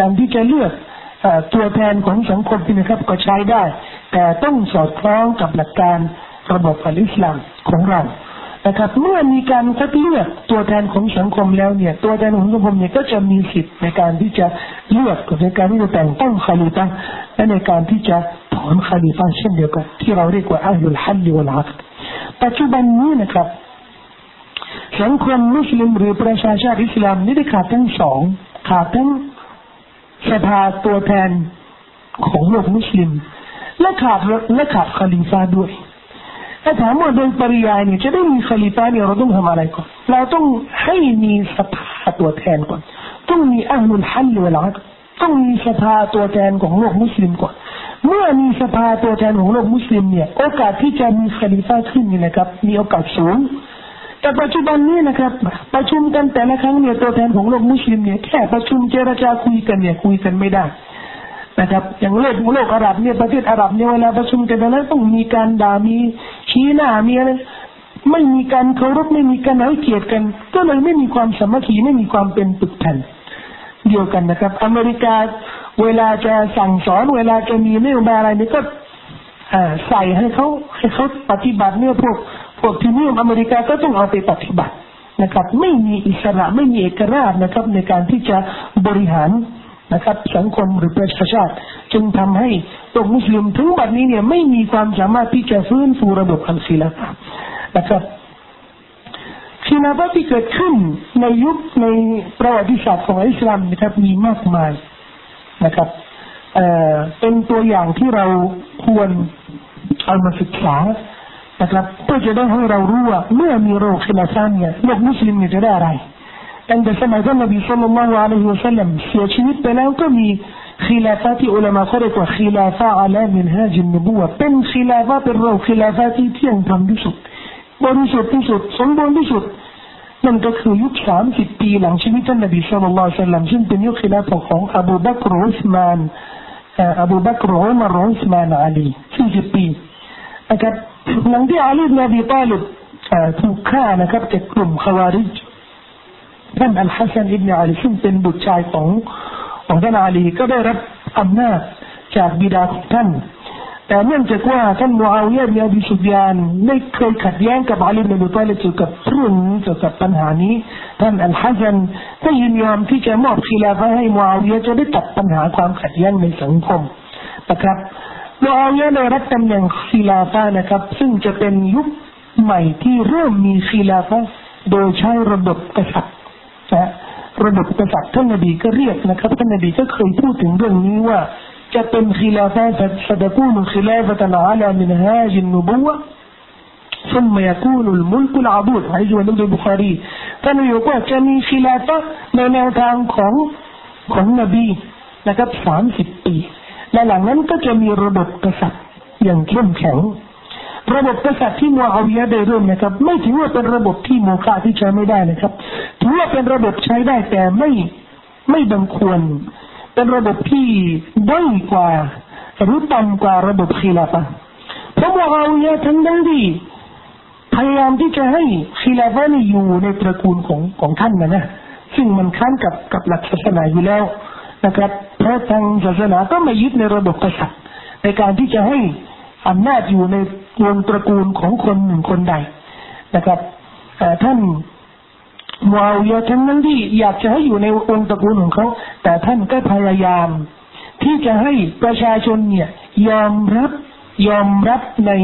ตัวแทนของสังคมที่นะครับก็ใช้ได้แต่ต้องสอดคล้องกับหลักการระบบอัลอิสลามของเรานะครับเมื่อมีการคัดเลือกตัวแทนของสังคมแล้วเนี่ยตัวแทนของสังคมเนี่ยก็จะมีสิทธิ์ในการที่จะเลือกในการที่จะแต่งตั้งคอลิฟะห์และในการที่จะถอนคอลิฟะห์เช่นเดียวกันที่เราเรียกว่าอัลลุลฮัลวัลอักดปัจจุบันนี้นะครับสังคมมุสลิมหรือประชาชาติอิสลามนี่ได้ขาดทั้งสองขาดทั้งสภาตัวแทนของโลกมุสลิมและขาดคอลิฟะห์ด้วยถ้าถามว่าโดยปริยายเนี่ยจะได้มีคอลิฟะห์เนี่ยเราต้องทำอะไรก่อนเราต้องให้มีสภาตัวแทนก่อนต้องมีอัลลุลฮัลวัลอักดต้องมีสภาตัวแทนของโลกมุสลิมก่อนเมื่อมีสภาตัวแทนของโลกมุสลิมเนี่ยโอกาสที่จะมีคอลิฟะห์ขึ้นนี่นะครับมีโอกาสสูงแต่ปัจจุบันนี้นะครับประชุมกันแต่ละครั้งเนี่ยตัวแทนของโลกมุสลิมเนี่ยแค่ประชุมเจรจาคุยกันไม่ได้นะครับอย่างโลกอาหรับเนี่ยประเทศอาหรับเนี่ยเวลาประชุมกันแล้วต้องมีการด่ามีชี้หน้ามีอะไรไม่มีการเคารพไม่มีการให้เกียรติกันก็เลยไม่มีความสามัคคีไม่มีความเป็นปึกแผ่นเดียวกันนะครับอเมริกาเวลาจะสั่งสอนเวลาจะมีนโยบายอะไรนี่ก็ใส่ให้เขาปฏิบัติเนี่ยพวกที่นิยมอเมริกาก็ต้องเอาไปปฏิบัตินะครับไม่มีอิสระไม่มีเอกราชนะครับในการที่จะบริหารนะครับสังคมหรือประชาชาติจึงทำให้พวกมุสลิมถึงบัดนี้เนี่ยไม่มีความสามารถที่จะฟื้นฟูระบบอัลคิลาฟะห์นะครับคิลาฟะห์ที่เกิดขึ้นในยุคในประวัติศาสตร์ของอิสลามนะครับมีมากมายนะครับเป็นตัวอย่างที่เราควรเอามาศึกษานะครับเพื่อจะได้ให้เรารู้ว่าเมื่อมีโรคคิลาฟะห์เนี่ยโลกมุสลิมจะได้อะไรตั้งแต่สมัยท่านนบีศ็อลลัลลอฮุอะลัยฮิวะซัลลัมเสียชีวิตไปแล้วก็มีคิลาฟะห์ที่อุลามะเขาเรียกว่าคิลาฟะห์อะลามินฮาจินนุบุวะห์เป็นคิลาฟะห์เป็นโรคคิลาฟะห์ที่เที่ยงธรรมที่สุดบริสุทธิ์ที่สุดสมบูรณ์ที่สุดนั่นก็คือยุค30 ปีหลังชีวิตท่านนบีศ็อลลัลลอฮุอะลัยฮิวะซัลลัมซึ่งเป็นยุคคิลาฟะห์ของอบูบักรอุสมานอุมัรอุสมานอาลี40 ปีนะครับหลังที่อาลีบินอบีฏอลิบถูกฆ่านะครับจากกลุ่มคอวาริจท่านอัลฮัสซันอิบนุอาลีซึ่งเป็นบุตรชายของท่านอาลีก็ได้รับอำนาจจากบิดาของท่านแต่เนื่องจากว่าท่านมุอาวิยะห์บินอบีซุฟยานได้เคยขัดแย้งกับอาลีบินอบีฏอลิบเกี่ยวกับเรื่องนี้เกี่ยวกับปัญหานี้ท่านอัลฮัสซันก็ยินยอมที่จะมอบkhiลาฟะห์ให้มุอาวิยะห์จะได้ตัดปัญหาความขัดแย้งในสังคมนะครับมุอาวิยะห์ได้รับตำแหน่งkhiลาฟะห์นะครับซึ่งจะเป็นยุคใหม่ที่เริ่มมีkhiลาฟะห์โดยใช้ระบบกษัตริย์ระบบกษัตริย์ท่านนบีก็เรียกนะครับท่านนบีก็เคยพูดถึงเรื่องนี้ว่าจะเป็นkhiลาฟะห์ستكون خلافة على منهاج النبوة ثم يكون الملك العبود حديث من البخاري ท่านนบีบอกว่าจะมีkhiลาฟะห์ในแนวทางของนบีนะครับ30 ปีและหลังนั้นก็จะมีระบบกษัตริย์อย่างเข้มแข็งระบบกษัตริย์ที่มูอาวิยะห์ได้เริ่มนะครับไม่ถือว่าเป็นระบบที่โมฆะที่ใช้ไม่ได้นะครับถือว่าเป็นระบบใช้ได้แต่ไม่บังควรเป็นระบบที่ด้อยกว่าหรือต่ำกว่าระบบkhiลาฟะห์เพราะมูอาวิยะห์ทั้งนั้นที่พยายามที่จะให้khiลาฟะห์นี่อยู่ในตระกูลของท่านนะซึ่งมันค้านกับหลักศาสนาอยู่แล้วนะครับเพราะทางศาสนาก็ไม่ยึดในระบบกษัตริย์ในการที่จะให้อำนาจอยู่ในวงตระกูลของคนหนึ่งคนใดนะครับท่านมูอาวิยะห์ทั้งนั้นที่อยากจะให้อยู่ในวงตระกูลของเขาแต่ท่านก็พยายามที่จะให้ประชาชนเนี่ยยอมรับ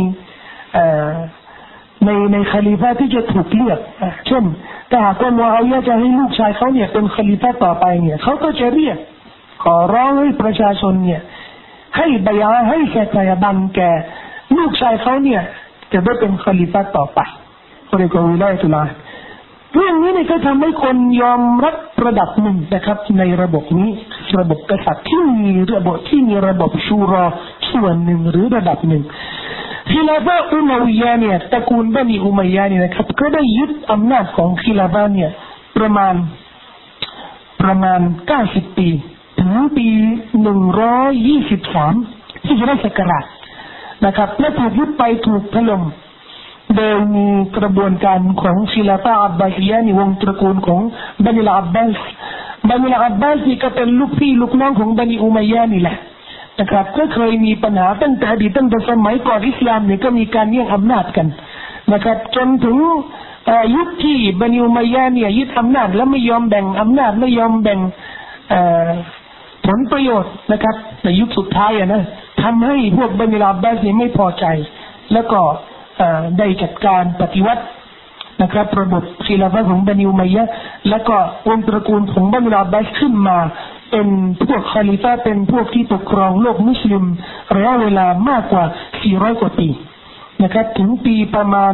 ในคอลิฟะห์ที่จะถูกเลือกเช่นถ้าหากว่ามูอาวิยะห์จะให้ลูกชายเขาเนี่ยเป็นคอลิฟะห์ต่อไปเนี่ยเขาก็จะเรียกขอร้องให้ประชาชนเนี่ยให้บัยอะห์ให้สัตยาบันแก่ลูกชายเขาเนี่ยจะได้เป็นคอลิฟะห์ต่อไปเรียกว่าวิลัยตุลาเรื่องนี้เนี่ยก็ทำให้คนยอมรับระดับหนึ่งนะครับในระบบนี้ระบบกษัตริย์ที่มีระบบชูรอส่วนหนึ่งหรือระดับหนึ่งkhiลาฟะห์อุมัยยะห์เนี่ยตระกูลบันีอุมัยยะห์เนี่ยนะครับก็ได้ยึดอำนาจของkhiลาฟะห์เนี่ยประมาณ90ปีถึงปี123ฮิจเราะห์ศักราชนะครับและถูกยึดไปถูกถล่มโดยมีกระบวนการของkhiลาฟะห์อับบาซียะห์วงตระกูลของบันีอับบาสนี่ก็เป็นลูกพี่ลูกน้องของบันีอุมัยยะห์นี่แหละนะครับก็เคยมีปัญหาตั้งแต่สมัยก่อนอิสลามเนี่ยก็มีการแย่งอำนาจกันนะครับจนถึงยุคที่บันีอุมัยยะห์เนี่ยยึดอำนาจและไม่ยอมแบ่งอำนาจไม่ยอมแบ่งผลประโยชน์นะครับในยุคสุดท้ายนะทำให้พวกบันีอับบาสเนี่ยไม่พอใจแล้วก็ได้จัดการปฏิวัตินะครับระบบkhiลาฟะห์ของบันีอุมัยยะห์แล้วก็วงตระกูลของบันีอับบาสขึ้นมาเป็นพวกคอลิฟะห์เป็นพวกที่ปกครองโลกมุสลิมระยะเวลามากกว่า400กว่าปีนะครับถึงปีประมาณ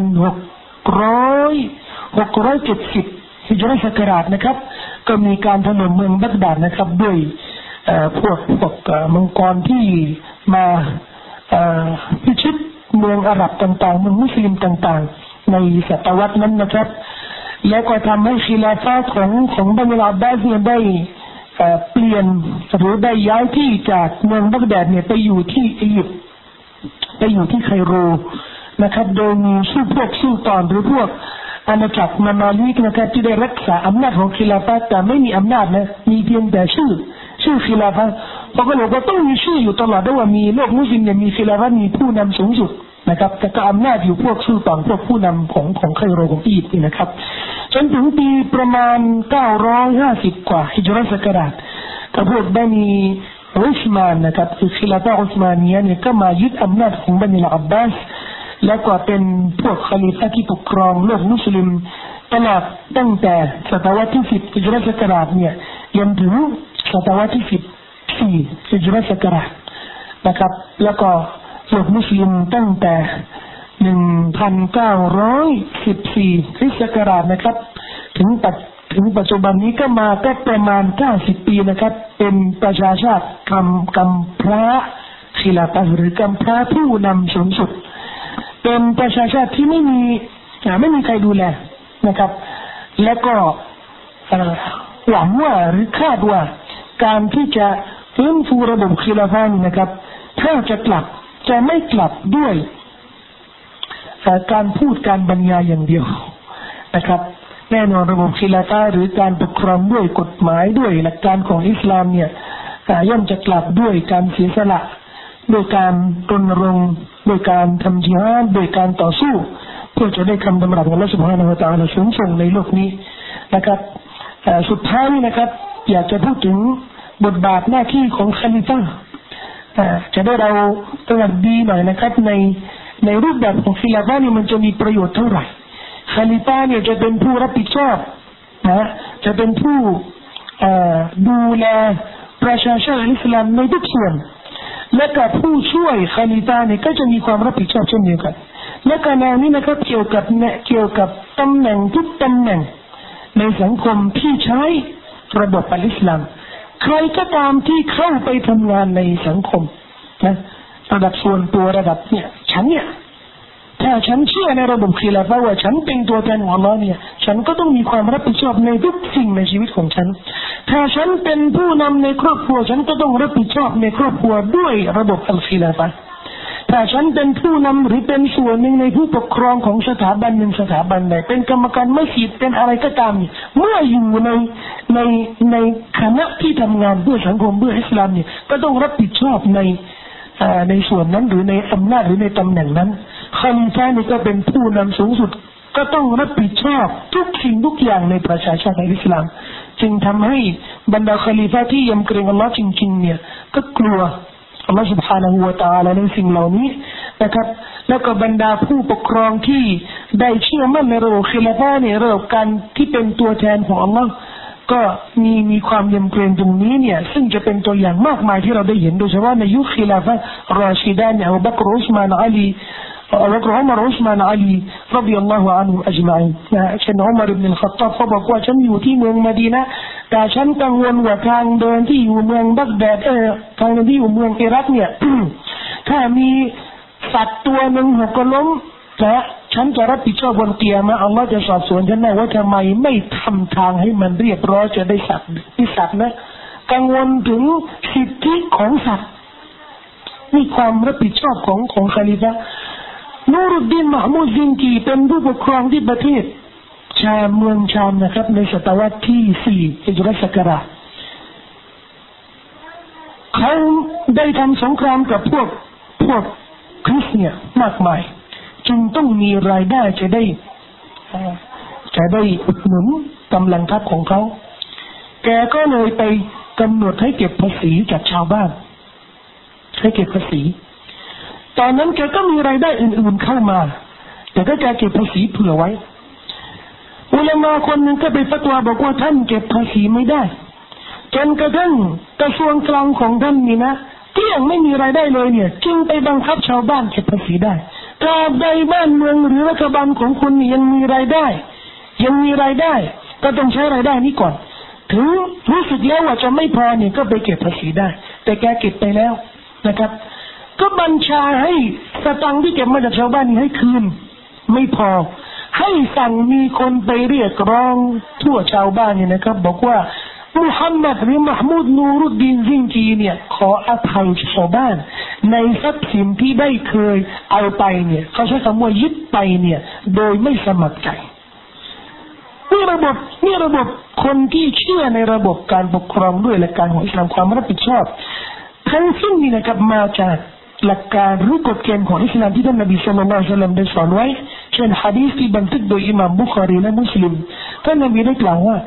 670ฮิจเราะห์ศักราชนะครับก็มีการถล่มเมืองบักดาดนะครับด้วยพวกมังกรที่มาพิชิตเมืองอาหรับต่างๆเมืองมุสลิมต่างๆในศตวรรษนั้นนะครับแล้วก็ทำให้khiลาฟะห์ของบันีอับบาสเนี่ยได้เปลี่ยนหรือได้ย้ายที่จากเมืองบักดาดเนี่ยไปอยู่ที่อียิปต์ไปอยู่ที่ไคโรนะครับโดยมีพวกซุลต่านหรือพวกอาณาจักรมามาลิกนะครับที่ได้รักษาอำนาจของkhiลาฟะห์แต่ไม่มีอำนาจนะมีเพียงแต่ชื่อkhiลาฟะห์เพราะก็เลยว่าต้องมีชื่ออยู่ตลอดด้วยว่ามีโลกมุสลิมเนี่ยมีkhiลาฟะห์มีผู้นำสูงสุดนะครับแต่ก็อำนาจอยู่พวกซุลต่านพวกผู้นำของไคโรของอียิปต์นะครับจนถึงปีประมาณ950กว่าฮิจเราะห์ศักราชกับพวกบันีอุสมานนะครับคือkhiลาฟะห์อุสมานียะห์เนี่ยก็มายึดอำนาจของบันีอับบาสแล้วก็เป็นพวกคอลิฟะห์ที่ปกครองโลกมุสลิมตลอดตั้งแต่ศตวรรษที่10ฮิจเราะห์ศักราชเนี่ยจนถึงศตวรรษที่14ฮิจเราะห์ศักราชนะครับแล้วก็โลกมุสลิมตั้งแต่1914คริสต์ศักราชนะครับถึงปัจจุบันนี้ก็มาก็ประมาณ90ปีนะครับเป็นประชาชาติกำพร้าkhiลาฟะห์หรือกำพร้าผู้นำสูงสุดเป็นประชาชาติที่ไม่มีใครดูแลนะครับและก็หวังว่าหรือคาดว่าการที่จะฟื้นฟูระบบkhiลาฟะห์นะครับถ้าจะไม่กลับด้วยการพูดการบรรยายอย่างเดียวนะครับแน่นอนระบบkhiลาฟะห์หรือการปกครองด้วยกฎหมายด้วยหลักการของอิสลามเนี่ยย่อมจะกลับด้วยการเสียสละด้วยการรณรงค์ด้วยการทำญิฮาดด้วยการต่อสู้เพื่อจะได้คำดำรัสของอัลเลาะห์ซุบฮานะฮูวะตะอาลาสูงส่งในโลกนี้นะครับสุดท้ายนะครับอยากจะพูดถึงบทบาทหน้าที่ของคอลิฟะห์จะได้เราตระหนักดีหน่อยนะครับในรูปแบบของkhiลาฟะห์นี่มันจะมีประโยชน์เท่าไหร่คอลิฟะห์เนี่ยจะเป็นผู้รับผิดชอบจะเป็นผู้ดูแลประชาชนอิสลามในทุกส่วนและกับผู้ช่วยคอลิฟะห์เนี่ยก็จะมีความรับผิดชอบเช่นเดียวกันและการแนวนี้นะครับเกี่ยวกับตำแหน่งทุกตำแหน่งในสังคมที่ใช้ระบบอิสลามใครก็ตามที่เข้าไปทำงานในสังคมนะระดับส่วนตัวระดับเนี่ยฉันเนี่ยถ้าฉันเชื่อในระบบคีลาฟะว่าฉันเป็นตัวแทนของอัลเลาะห์เนี่ยฉันก็ต้องมีความรับผิดชอบในทุกสิ่งในชีวิตของฉันถ้าฉันเป็นผู้นำในครอบครัวฉันก็ต้องรับผิดชอบในครอบครัวด้วยระบบอัลคีลาฟะถ้าฉันเป็นผู้นำหรือเป็นส่วนหนึ่งในผู้ปกครองของสถาบันหนึ่งสถาบันใดเป็นกรรมการมัสยิดเป็นอะไรก็ตามเมื่ออยู่ในคณะที่ทำงานเพื่อสังคมเพื่ออิสลามเนี่ยก็ต้องรับผิดชอบในส่วนนั้นหรือในอำนาจหรือในตำแหน่งนั้นคอลิฟะห์นี่ก็เป็นผู้นำสูงสุดก็ต้องรับผิดชอบทุกสิ่งทุกอย่างในประชาชาติอิสลามจึงทำให้บรรดาคอลิฟะห์ที่ยำเกรงอัลลอฮ์จริงๆเนี่ยก็กลัวอัลลอฮฺ سبحانه และ تعالى ในสิ่งเหล่านี้นะครับแล้วก็บรรดาผู้ปกครองที่ได้เชื่อมั่นในระบบคิลาฟะห์เนี่ยระบบการที่เป็นตัวแทนของอัลลอฮ์ก็มีความยำเกรงตรงนี้เนี่ยซึ่งจะเป็นตัวอย่างมากมายที่เราได้เห็นโดยเฉพาะในยุคคิลาฟะห์รอชิดานอบูบักรอุสมานอาลีอัลกุรอานอุสมานอาลีรฎิยัลลอฮุอันฮุอัจมัยนะเช่นอุมัรอิบนุลค็อฏฏอบเขาบอกว่าฉันอยู่ที่เมืองมะดีนะห์แต่ฉันกังวลว่าทางเดินที่อยู่เมืองบักแดดทางเดินที่อยู่เมืองอิรักเนี่ย ถ้ามีสัตว์ตัวหนึ่งหกล้มและฉันจะรับผิดชอบวันเกียรติอัลลอฮ์จะสอบสวนฉันนะว่าทำไมไม่ทำทางให้มันเรียบร้อยจะได้สัตว์ที่สัตว์นะกังวลถึงสิทธิของสัตว์นี่ความรับผิดชอบของคอลิฟะห์นูรุดดีนมะมูดซินกีเป็นผู้ปกครองที่ประเทศชามเมืองชามนะครับในศตวรรษที่4ฮิจเราะห์ศักราชเขาได้ทำสงครามกับพวกคริสเตียนมากมายจึงต้องมีรายได้จะได้อุดหนุนกำลังทัพของเขาแกก็เลยไปกำหนดให้เก็บภาษีจากชาวบ้านให้เก็บภาษีตอนนั้นแกก็มีรายได้อื่นๆเข้ามาแต่ก็แกเก็บภาษีเผื่อไว้อุลามะคนหนึ่งก็ไปฟัตวาบอกว่าท่านเก็บภาษีไม่ได้จนกระทั่งกระทรวงกลางของท่านนี่นะที่ยังไม่มีรายได้เลยเนี่ยจึงไปบังคับชาวบ้านเก็บภาษีได้ตราบใดบ้านเมืองหรือรัฐบาลของคุณยังมีรายได้ก็ต้องใช้รายได้นี้ก่อนถึงรู้สึกแล้วว่าจะไม่พอเนี่ยก็ไปเก็บภาษีได้แต่แกเก็บไปแล้วนะครับก็บัญชาให้สตังค์ที่เก็บมาจากชาวบ้านนี่ให้คืนไม่พอให้สั่งมีคนไปเรียกร้องทั่วชาวบ้านเนี่ยนะครับบอกว่ามุฮัมมัดหรือมะห์มูดนูรุดดีนซิงกีเนี่ยขออภัยชาวบ้านในทรัพย์สินที่ได้เคยเอาไปเนี่ยเขาใช้คำว่ายึดไปเนี่ยโดยไม่สมัครใจนี่ระบบคนที่เชื่อในระบบการปกครองด้วยหลักการของอิสลามความรับผิดชอบทั้งสิ้นนี่นะครับมาจากหลักการหรือกฎเกณฑ์ของอิสลามที่ท่านนบีศ็อลลัลลอฮุอะลัยฮิวะซัลลัมได้สอนไว้เช่นหะดีษที่บันทึกโดยอิหม่ามบุคอรีและมุสลิมท่านนบีได้กล่าวว่า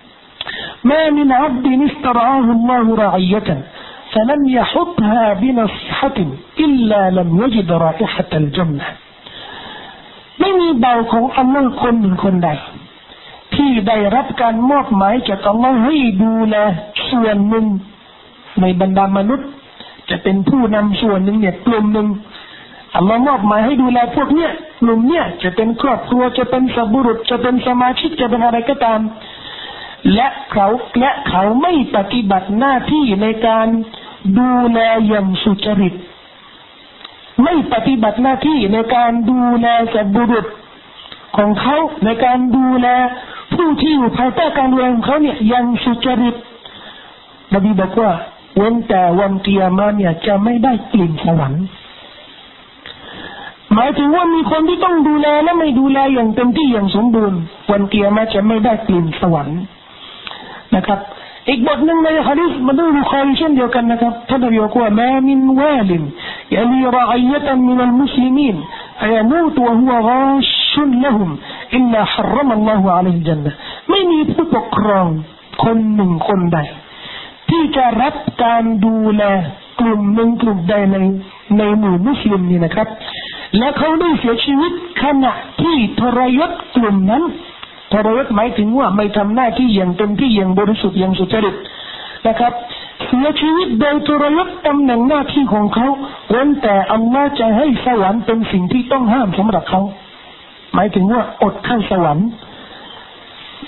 ما من عبد استرعاه الله رعية فلم يحطها بنصيحة إلا لم يجد رائحة الجنة ไม่มีเบาของอัลลอฮ์คนหนึ่งคนใดที่ได้รับการมอบหมายจากอัลลอฮ์ให้ดูแลส่วนหนึ่งในบรรดามนุษย์จะเป็นผู้นำส่วนหนึ่งเนี่ยกลุ่มหนึ่งอัลลอฮ์มอบหมายให้ดูแลพวกเนี้ยกลุ่มเนี้ยจะเป็นครอบครัวจะเป็นสัตว์บุรุษจะเป็นสมาชิกจะเป็นอะไรก็ตามและเขาไม่ปฏิบัติหน้าที่ในการดูแลอย่างสุจริตไม่ปฏิบัติหน้าที่ในการดูแลสัตว์บุรุษของเขาในการดูแลผู้ที่อยู่ภายใต้การดูแลของเขาเนี่ยอย่างสุจริตนบีบอกว่าเว้นแต่วันกิยามะฮ์เนี่ยจะไม่ได้กลิ่นสวรรค์หมายถึงว่ามีคนที่ต้องดูแลและไม่ดูแลอย่างเต็มที่อย่างสมบูรณ์วันกิยามะฮ์จะไม่ได้กลิ่นสวรรค์นะครับอีกบทหนึ่งในหะดีษมันดูบุคอรีเช่นเดียวกันนะครับท่านนบีบอกว่ามามินวาลินยะลีรออิยะตันมินัลมุสลิมีนอะยะมูตวะฮุวะฆาชุนละฮุมอิลลาฮะรรมะอัลลอฮุอะลัยฮิลญันนะห์ไม่มีผู้ปกครองคนหนึ่งคนใดที่จะรับการดูแลกลุ่มหนึ่งกลุ่มใดในหมู่มุสลิมนี่นะครับและเขาได้เสียชีวิตขณะที่ทรยศกลุ่มนั้นทรยศหมายถึงว่าไม่ทำหน้าที่อย่างเต็มที่อย่างบริสุทธิ์อย่างสุจริตนะครับเสียชีวิตโดยทรยศตำแหน่งหน้าที่ของเขาเว้นแต่อัลลอฮ์จะให้สวรรค์เป็นสิ่งที่ต้องห้ามสำหรับเขาหมายถึงว่าอดเข้าสวรรค์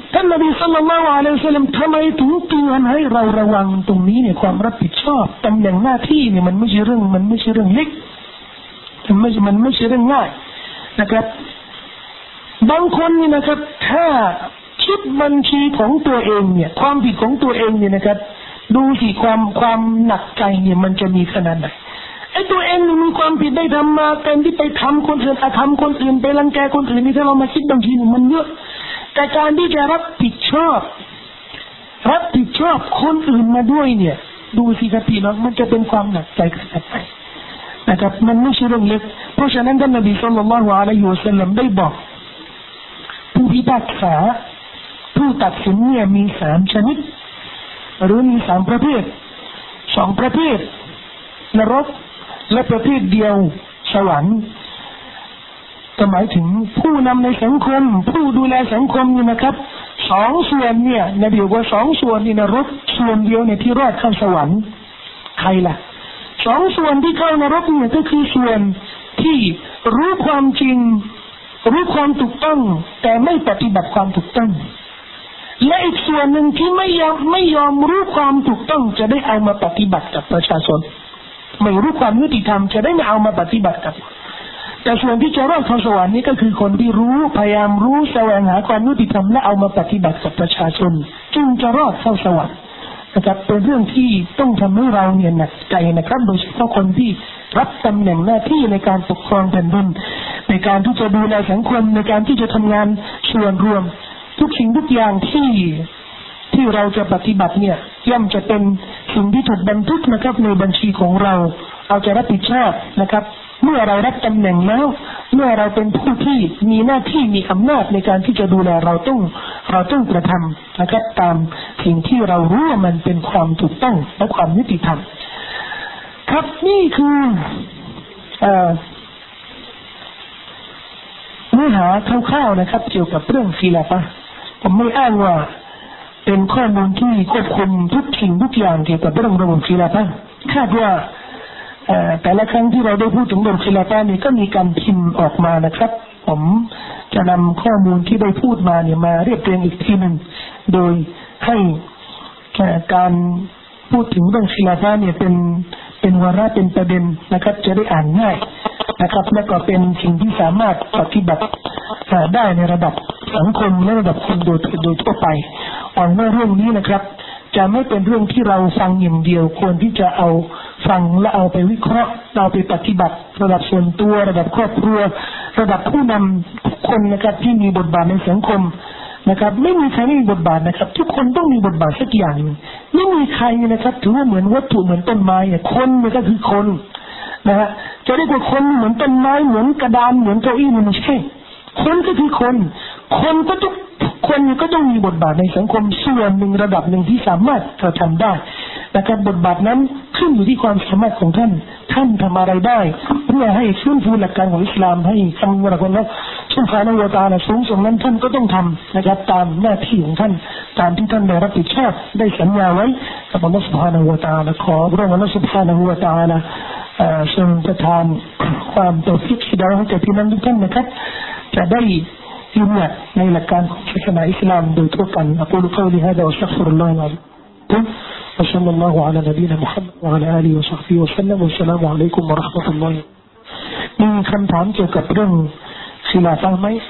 ท่านนบีศ็อลลัลลอฮุอะลัยฮิวะซัลลัมทำไมถึงเตือนให้เราระวังตรงนี้เนี่ยความรับผิดชอบตำแหน่งหน้าที่เนี่ยมันไม่ใช่เรื่องเล็กมันไม่ใช่เรื่องง่ายนะครับบางคนนี่นะครับถ้าคิดบัญชีของตัวเองเนี่ยความผิดของตัวเองเนี่ยนะครับดูสิความหนักใจเนี่ยมันจะมีขนาดไหนไอ้ตัวเองมีความผิดได้ทำมาแต่ที่ไปทำคนอื่นทำคนอื่นไปรังแกคนอื่นนี่ถ้าเรามาคิดบัญชีมันเยอะแต่การที่จะรับผิดชอบคนอื่นมาด้วยเนี่ยดูสิครับพี่น้องมันจะเป็นความหนักใจขนาดไหนนะครับมันไม่ใช่เรื่องเล็กเพราะฉะนั้นท่านนบีศ็อลลัลลอฮุอะลัยฮิวะซัลลัมได้บอกผู้พิพากษาผู้ตัดสินเนี่ยมี3ชนิดหรือมี3ประเภท2ประเภทนรกและประเภทเดียวสวรรค์หมายถึงผู้นำในสังคมผู้ดูแลสังคมนี่นะครับ2ส่วนเนี่ยนบีบอกว่า2ส่วนนี่นรกส่วนเดียวเนี่ยที่รอดเข้าสวรรค์ใครล่ะ2ส่วนที่เข้านรกเนี่ยก็คือส่วนที่รู้ความจริงรู้ความถูกต้องแต่ไม่ปฏิบัติความถูกต้องและอีกส่วนหนึ่งที่ไม่ยอมรู้ความถูกต้องจะได้เอามาปฏิบัติกับประชาชนไม่รู้ความยุติธรรมจะได้ไม่เอามาปฏิบัติกับแต่ส่วนที่จะรอดเข้าสวรรค์นี้ก็คือคนที่รู้พยายามรู้แสวงหาความยุติธรรมและเอามาปฏิบัติกับประชาชนจึงจะรอดเข้าสวรรค์นะครับเป็นเรื่องที่ต้องทำให้เราเนี่ยหนักใจนะครับโดยเฉพาะคนที่รับตำแหน่งหน้าที่ในการปกครองแผ่นดินในการที่จะดูแลสังคมในการที่จะทำงานส่วนรวมทุกสิ่งทุกอย่างที่เราจะปฏิบัติเนี่ยย่อมจะเป็นสิ่งที่ถูกบันทึกนะครับในบัญชีของเราจะรับผิดชอบนะครับเมื่อเรารับตำแหน่งแล้วเมื่อเราเป็นผู้ที่มีหน้าที่มีอำนาจในการที่จะดูแลเราต้องกระทำนะครับตามสิ่งที่เรารู้ว่ามันเป็นความถูกต้องและความยุติธรรมครับนี่คือเนื้อหาคร่าวๆนะครับเกี่ยวกับเรื่องคีลาฟะห์ผมไม่อ้างว่าเป็นข้อมูลที่ควบคุมทุกสิ่งทุกอย่างเกี่ยวกับเรื่องระบบคีลาฟะห์คาดว่าแต่ละครั้งที่เราได้พูดถึงระบบคีลาฟะห์นี่ก็มีการพิมพ์ออกมานะครับผมจะนำข้อมูลที่ได้พูดมาเนี่ยมาเรียบเรียงอีกทีหนึ่งโดยให้การพูดถึงเรื่องคีลาฟะห์เนี่ยเป็นวาระเป็นประเด็นนะครับจะได้อ่านง่ายนะครับและก็เป็นสิ่งที่สามารถปฏิบัติได้ในระดับสังคมและระดับคนโดยทั่วไปหวังว่าเรื่องนี้นะครับจะไม่เป็นเรื่องที่เราฟังอย่างเดียวควรที่จะเอาฟังและเอาไปวิเคราะห์เอาไปปฏิบัติระดับส่วนตัวระดับครอบครัวระดับผู้นำทุกคนนะครับที่มีบทบาทในสังคมนะครับไม่มีใครไม่มีบทบาทนะครับทุกคนต้องมีบทบาทสักอย่างไม่มีใครนะครับถือว่าเหมือนวัตถุเหมือนต้นไม้คนเนี่ยก็คือคนนะฮะจะเรียกว่าคนเหมือนต้นไม้เหมือนกระดานเหมือนเก้าอี้มันไม่ใช่คนก็คือคนก็ทุกคนก็ต้องมีบทบาทในสังคมส่วนหนึ่งระดับหนึ่งที่สามารถจะทำได้นะครับบทบาทนั้นขึ้นอยู่ที่ความสามารถของท่านทำอะไรได้เพื่อให้ฟื้นฟูหลักการของอิสลามให้คำว่าคนละสุภาพนวตาละสูงส่งนั้นท่านก็ต้องทำนะครับตามหน้าที่ของท่านตามที่ท่านได้รับผิดชอบได้สัญญาไว้กับอัลลอฮฺ سبحانه และ تعالى ขอพระองค์อัลลอฮฺ سبحانه และ تعالى ทรงประทานความตาวฟิกฮิดายะห์ให้แก่พี่น้องทุกท่านนะครับจะได้ยืนหยัดในหลักการของศาสนาอิสลามโดยทั่วกันأقول قولي هذا وأستغفر الله العظيم وصلى الله على نبينا محمد وعلى آله وصحبه وسلم والسلام عليكم ورحمة الله มีคำถามเกี่ยวกับเรื่องคีลาฟะห์ไหม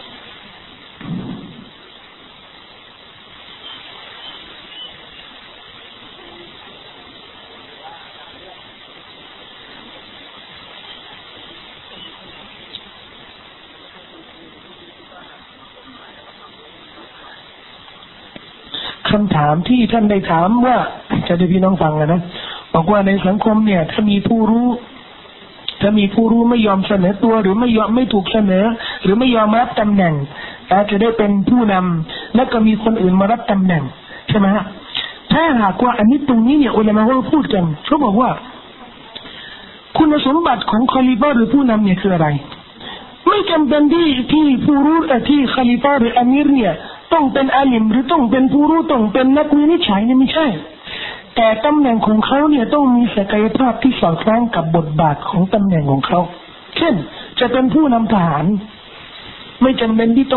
คำถามที่ท่านได้ถามว่าจะได้พี่น้องฟังนะบอกว่าในสังคมเนี่ยถ้ามีผู้รู้ไม่ยอมเสนอตัวหรือไม่ถูกเสนอหรือไม่ยอมรับตำแหน่งจะได้เป็นผู้นำและก็มีคนอื่นมารับตำแหน่งใช่ไหมฮะถ้าหากว่าอันนี้ตรงนี้เนี่ยอุลามะเขาพูดกันเขาบอกว่าคุณสมบัติของคอลิฟะห์หรือผู้นำเนี่ยคืออะไรไม่จำเป็นที่ผู้รู้ที่คอลิฟะห์หรืออามีรเนี่ยต้องเป็นอาลิมหรือต้องเป็นผู้รู้ต้องเป็นนักวินิจฉัยเนี่ยไม่ใช่แต่ตำแหน่งของเขาเนี่ยต้องมีศักยภาพที่สอดคล้องกับบทบาทของตำแหน่งของเขาเช่นจะเป็นผู้นำทหารไม่จำเป็นที่ต้อง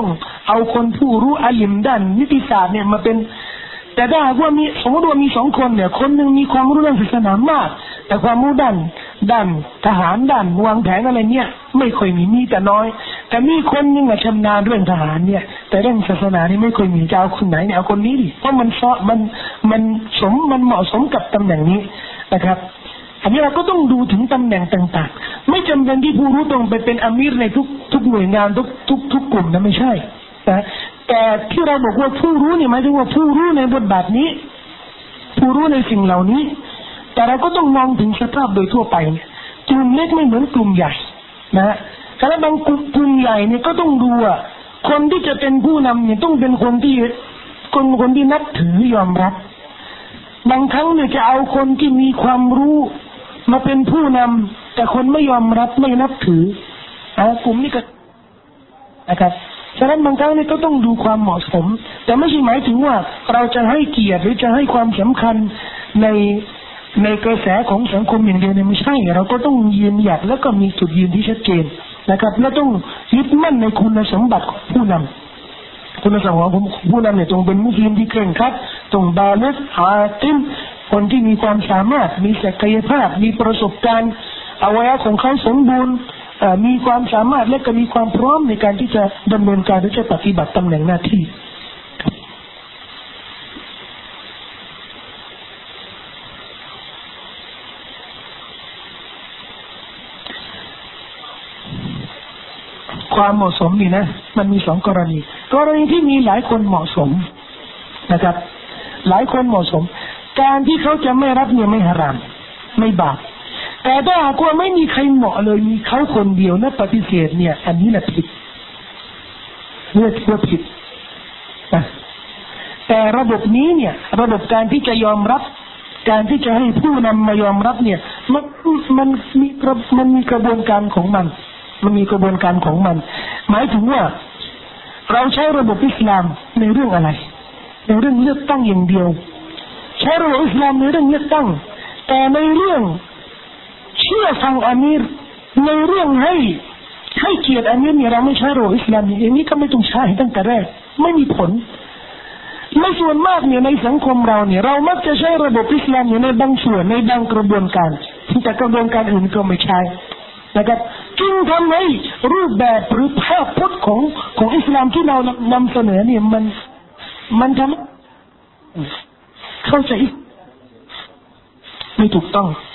เอาคนผู้รู้อาลิมด้านนิติศาสตร์เนี่ยมาเป็นแต่ถ้าหากว่ามีสมมติว่ามี2 คนเนี่ยคนหนึ่งมีความรู้ด้านศาสนามากแต่ความรู้ด้านทหารด้านวางแผนอะไรเนี่ยไม่ค่อยมีแต่น้อยแต่มีคนนึงชำนาญเรื่องทหารเนี่ยแต่เรื่องศาสนานี่ไม่ค่อยมีจะเอาคนไหนเนี่ยเอาคนนี้ดิเพราะมันเหมาะสมกับตำแหน่งนี้นะครับอันนี้เราก็ต้องดูถึงตำแหน่งต่างๆไม่จำเป็นที่ผู้รู้ต้องไปเป็นอามีรในทุกหน่วยงานทุกกลุ่มนะไม่ใช่แต่ที่เราบอกว่าผู้รู้เนี่ยหมายถึงว่าผู้รู้ในบทบาทนี้ผู้รู้ในสิ่งเหล่านี้แต่เราก็ต้องมองถึงสภาพโดยทั่วไปเนี่ยกลุ่มเล็กไม่เหมือนกลุ่มใหญ่นะแต่บางกลุ่มใหญ่เนี่ยก็ต้องดูว่าคนที่จะเป็นผู้นำเนี่ยต้องเป็นคนที่นับถือยอมรับบางครั้งเนี่ยจะเอาคนที่มีความรู้มาเป็นผู้นำแต่คนไม่ยอมรับไม่นับถือกลุ่มนี้ก็นะครับฉะนั้นบางครั้งนี่ก็ต้องดูความเหมาะสมแต่ไม่ใช่หมายถึงว่าเราจะให้เกียรติหรือจะให้ความสำคัญในกระแสของสังคมอย่างเดียวเนี่ยไม่ใช่เราก็ต้องยืนหยัดแล้วก็มีจุดยืนที่ชัดเจนนะครับและต้องยึดมั่นในคุณสมบัติของผู้นำคุณสมบัติของผู้นำเนี่ยต้องเป็นมุสลิมที่เคร่งครัดต้องบาลิกอาติมคนที่มีความสามารถมีศักยภาพมีประสบการณ์อวัยวะของเขาสมบูรณ์มีความสามารถและก็มีความพร้อมในการที่จะดำเนินการหรือจะปฏิบัติตำแหน่งหน้าที่ความเหมาะสมนี่นะมันมี2 กรณีที่มีหลายคนเหมาะสมนะครับหลายคนเหมาะสมการที่เขาจะไม่รับเนี่ยไม่หะรามไม่บาปแต่ถ้าหากว่าไม่มีใครเหมาะเลยมีเขาคนเดียวนะปฏิเสธเนี่ยอันนี้แหละผิดเรียกว่าผิดนะแต่ระบบนี้เนี่ยระบบการที่จะยอมรับการที่จะให้ผู้นำมายอมรับเนี่ยมันมีกระบวนการของมันมีกระบวนการของมันหมายถึงว่าเราใช้ระบบอิสลามในเรื่องอะไรในเรื่องเลือกตั้งอย่างเดียวใช้ระบบอิสลามในเรื่องเลือกตั้งแต่ในเรื่องเชื่อฟังอามีรในเรื่องให้เกียรติอามีรเนี่ยเราไม่ใช้ระบบอิสลามอย่างนี้ก็ไม่ต้องใช้ตั้งแต่แรกไม่มีผลในส่วนมากเนี่ยในสังคมเราเนี่ยเรามักจะใช้ระบบอิสลามอยู่ในบางส่วนในบางกระบวนการแต่กระบวนการอื่นก็ไม่ใช่นะครับจึงทำให้รูปแบบหรือภาพพจน์ของอิสลามที่เรานำเสนอเนี่ยมันทำเข้าใจไม่ถูกต้อง